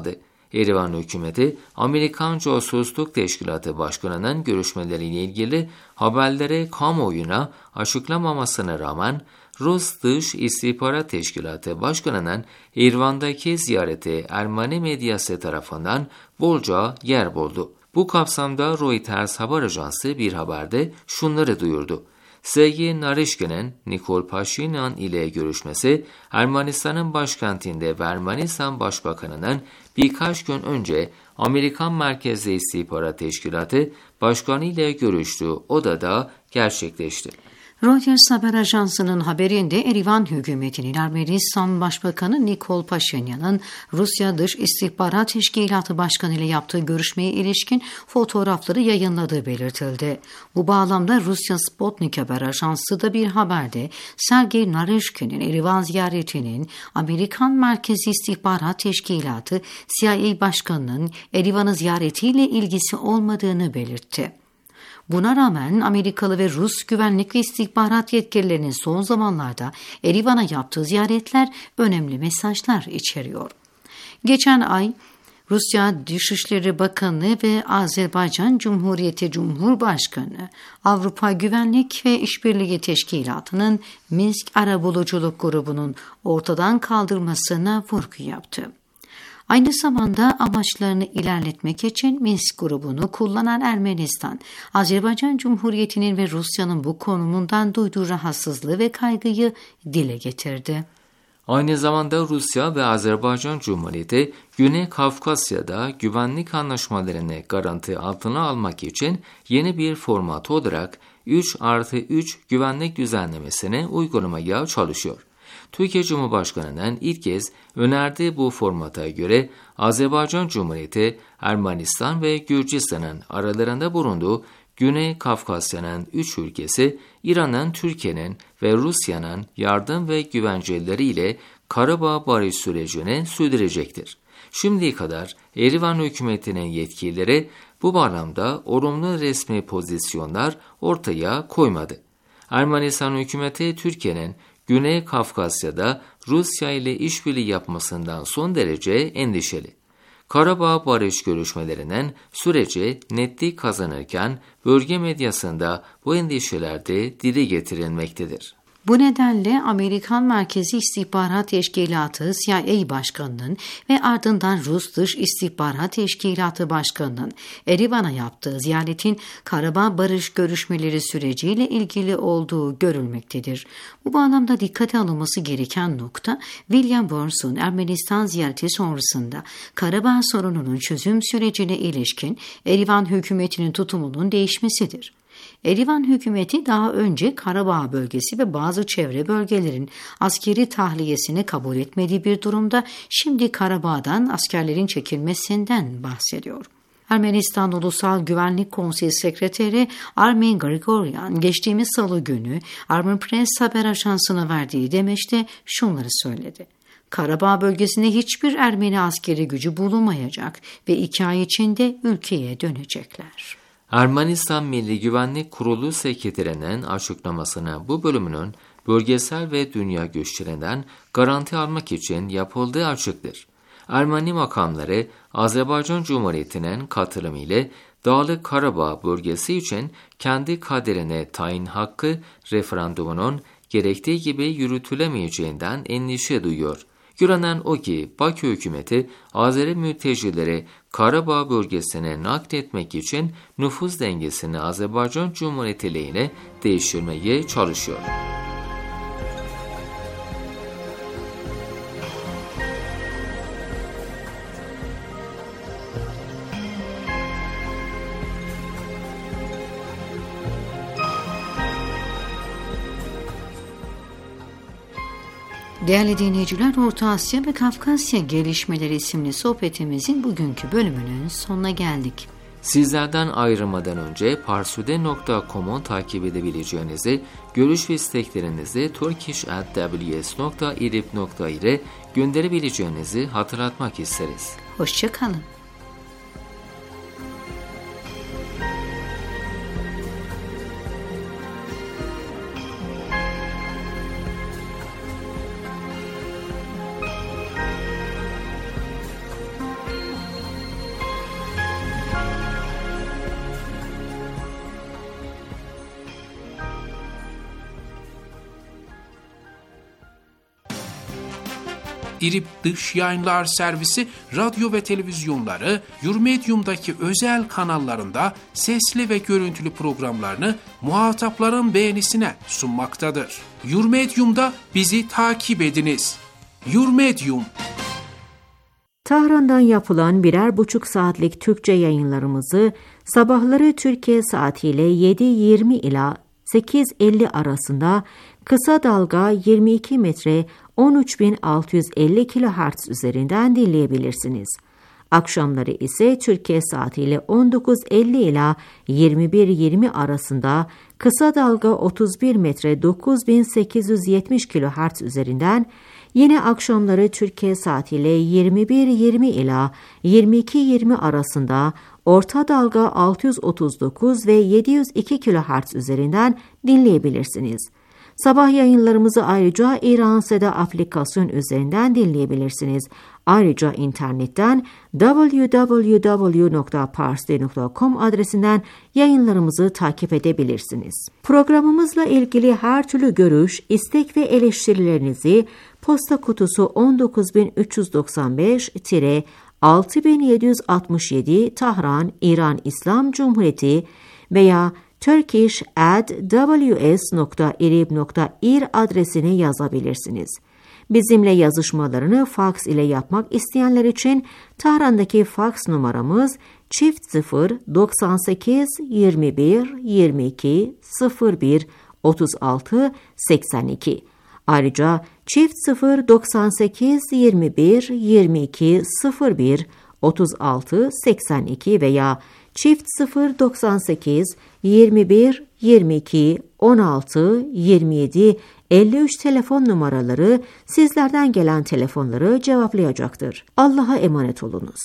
A: Erivan hükümeti, Amerikan Casusluk Teşkilatı Başkanı'nın görüşmeleriyle ilgili haberlere kamuoyuna açıklamamasına rağmen Rus Dış İstihbarat Teşkilatı Başkanı'nın İrvan'daki ziyareti Ermeni medyası tarafından bolca yer buldu. Bu kapsamda Reuters haber ajansı bir haberde şunları duyurdu. Sergey Narishkin'in Nikol Pashinyan ile görüşmesi, Ermenistan'ın başkentinde ve Ermenistan Başbakanı'nın birkaç gün önce Amerikan Merkezli İstihbarat Teşkilatı Başkanı ile görüştüğü odada gerçekleşti.
D: Reuters haber ajansının haberinde Erivan hükümetinin Ermenistan Başbakanı Nikol Pashinyan'ın Rusya Dış İstihbarat Teşkilatı Başkanı ile yaptığı görüşmeye ilişkin fotoğrafları yayınladığı belirtildi. Bu bağlamda Rusya Sputnik haber ajansı da bir haberde Sergey Narishkin'in Erivan ziyaretinin Amerikan Merkezi İstihbarat Teşkilatı C I A Başkanı'nın Erivan'ı ziyaretiyle ilgisi olmadığını belirtti. Buna rağmen Amerikalı ve Rus güvenlik ve istihbarat yetkililerinin son zamanlarda Erivan'a yaptığı ziyaretler önemli mesajlar içeriyor. Geçen ay Rusya Dışişleri Bakanı ve Azerbaycan Cumhuriyeti Cumhurbaşkanı Avrupa Güvenlik ve İşbirliği Teşkilatı'nın Minsk Arabuluculuk grubunun ortadan kaldırmasına vurgu yaptı. Aynı zamanda amaçlarını ilerletmek için Minsk grubunu kullanan Ermenistan, Azerbaycan Cumhuriyeti'nin ve Rusya'nın bu konumundan duyduğu rahatsızlığı ve kaygıyı dile getirdi.
A: Aynı zamanda Rusya ve Azerbaycan Cumhuriyeti, Güney Kafkasya'da güvenlik anlaşmalarını garanti altına almak için yeni bir format olarak üç artı üç güvenlik düzenlemesini uygulamaya çalışıyor. Türkiye Cumhurbaşkanı'nın ilk kez önerdiği bu formata göre Azerbaycan Cumhuriyeti, Ermenistan ve Gürcistan'ın aralarında bulunduğu Güney Kafkasya'nın üç ülkesi, İran'ın, Türkiye'nin ve Rusya'nın yardım ve güvenceleriyle Karabağ barış sürecini sürdürecektir. Şimdiye kadar Erivan hükümetinin yetkilileri bu bağlamda olumlu resmi pozisyonlar ortaya koymadı. Ermenistan hükümeti Türkiye'nin Güney Kafkasya'da Rusya ile işbirliği yapmasından son derece endişeli. Karabağ barış görüşmelerinin süreci netlik kazanırken bölge medyasında bu endişeler de dile getirilmektedir.
D: Bu nedenle Amerikan Merkezi İstihbarat Teşkilatı C I A Başkanı'nın ve ardından Rus Dış İstihbarat Teşkilatı Başkanı'nın Erivan'a yaptığı ziyaretin Karabağ barış görüşmeleri süreciyle ilgili olduğu görülmektedir. Bu bağlamda dikkate alınması gereken nokta William Burns'un Ermenistan ziyareti sonrasında Karabağ sorununun çözüm sürecine ilişkin Erivan hükümetinin tutumunun değişmesidir. Erivan hükümeti daha önce Karabağ bölgesi ve bazı çevre bölgelerin askeri tahliyesini kabul etmediği bir durumda şimdi Karabağ'dan askerlerin çekilmesinden bahsediyor. Ermenistan Ulusal Güvenlik Konseyi Sekreteri Armen Grigoryan geçtiğimiz salı günü Armen Press haber ajansına verdiği demeçte şunları söyledi. Karabağ bölgesinde hiçbir Ermeni askeri gücü bulunmayacak ve iki ay içinde ülkeye dönecekler.
A: Ermenistan Milli Güvenlik Kurulu Sekreterinin açıklamasına bu bölümünün bölgesel ve dünya güçlerinden garanti almak için yapıldığı açıktır. Ermeni makamları Azerbaycan Cumhuriyeti'nin katılımı ile Dağlık Karabağ bölgesi için kendi kaderine tayin hakkı referandumunun gerektiği gibi yürütülemeyeceğinden endişe duyuyor. Görünen o ki Bakü hükümeti Azeri mültecileri Karabağ bölgesine nakletmek için nüfus dengesini Azerbaycan Cumhuriyeti lehine değiştirmeye çalışıyor.
D: Değerli dinleyiciler, Orta Asya ve Kafkasya Gelişmeleri isimli sohbetimizin bugünkü bölümünün sonuna geldik.
A: Sizlerden ayrılmadan önce parsude nokta com'u takip edebileceğinizi, görüş ve isteklerinizi turkish at w s nokta irib nokta ir'e gönderebileceğinizi hatırlatmak isteriz.
D: Hoşça kalın.
H: İRİB Dış Yayınlar Servisi radyo ve televizyonları Yurmedium'daki özel kanallarında sesli ve görüntülü programlarını muhatapların beğenisine sunmaktadır. Yurmedium'da bizi takip ediniz. Yurmedium.
B: Tahran'dan yapılan birer buçuk saatlik Türkçe yayınlarımızı sabahları Türkiye saatiyle yedi yirmi ila sekiz elli arasında kısa dalga yirmi iki metre on üç bin altı yüz elli kilohertz üzerinden dinleyebilirsiniz. Akşamları ise Türkiye saatiyle on dokuz elli ila yirmi bir yirmi arasında kısa dalga otuz bir metre dokuz bin sekiz yüz yetmiş kilohertz üzerinden, yine akşamları Türkiye saatiyle yirmi bir yirmi ila yirmi iki yirmi arasında orta dalga altı yüz otuz dokuz ve yedi yüz iki kilohertz üzerinden dinleyebilirsiniz. Sabah yayınlarımızı ayrıca İran Seda aplikasyon üzerinden dinleyebilirsiniz. Ayrıca internetten double-u double-u double-u nokta parsley nokta com adresinden yayınlarımızı takip edebilirsiniz. Programımızla ilgili her türlü görüş, istek ve eleştirilerinizi posta kutusu on dokuz bin üç yüz doksan beş altı bin yedi yüz altmış yedi Tahran, İran İslam Cumhuriyeti veya turkish at w s nokta irib nokta ir adresine yazabilirsiniz. Bizimle yazışmalarını faks ile yapmak isteyenler için Tahran'daki faks numaramız çift sıfır doksan sekiz yirmi bir yirmi iki sıfır bir otuz altı seksen iki. Ayrıca çift sıfır doksan sekiz yirmi bir yirmi iki sıfır bir otuz altı seksen iki veya çift sıfır doksan sekiz yirmi bir yirmi iki on altı yirmi yedi elli üç telefon numaraları sizlerden gelen telefonları cevaplayacaktır. Allah'a emanet olunuz.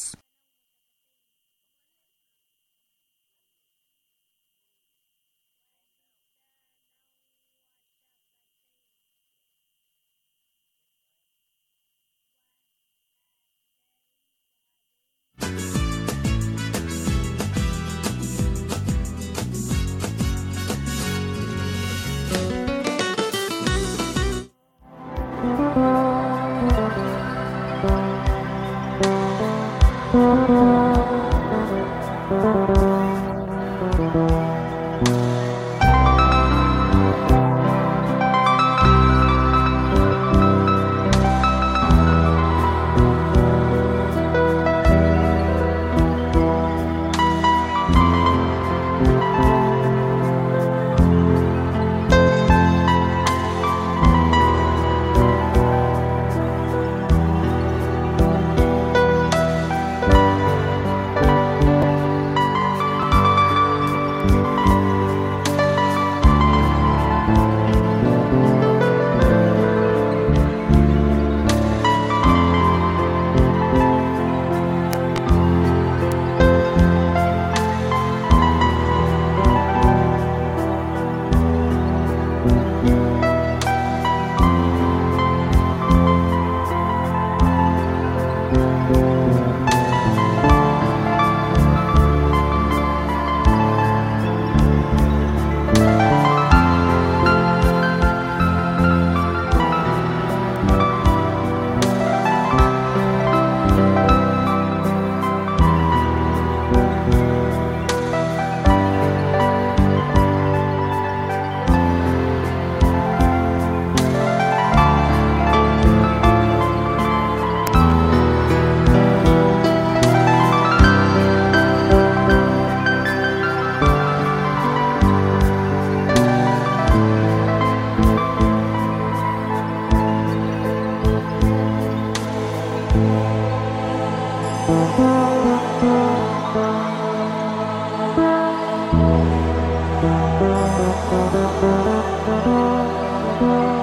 C: Thank you.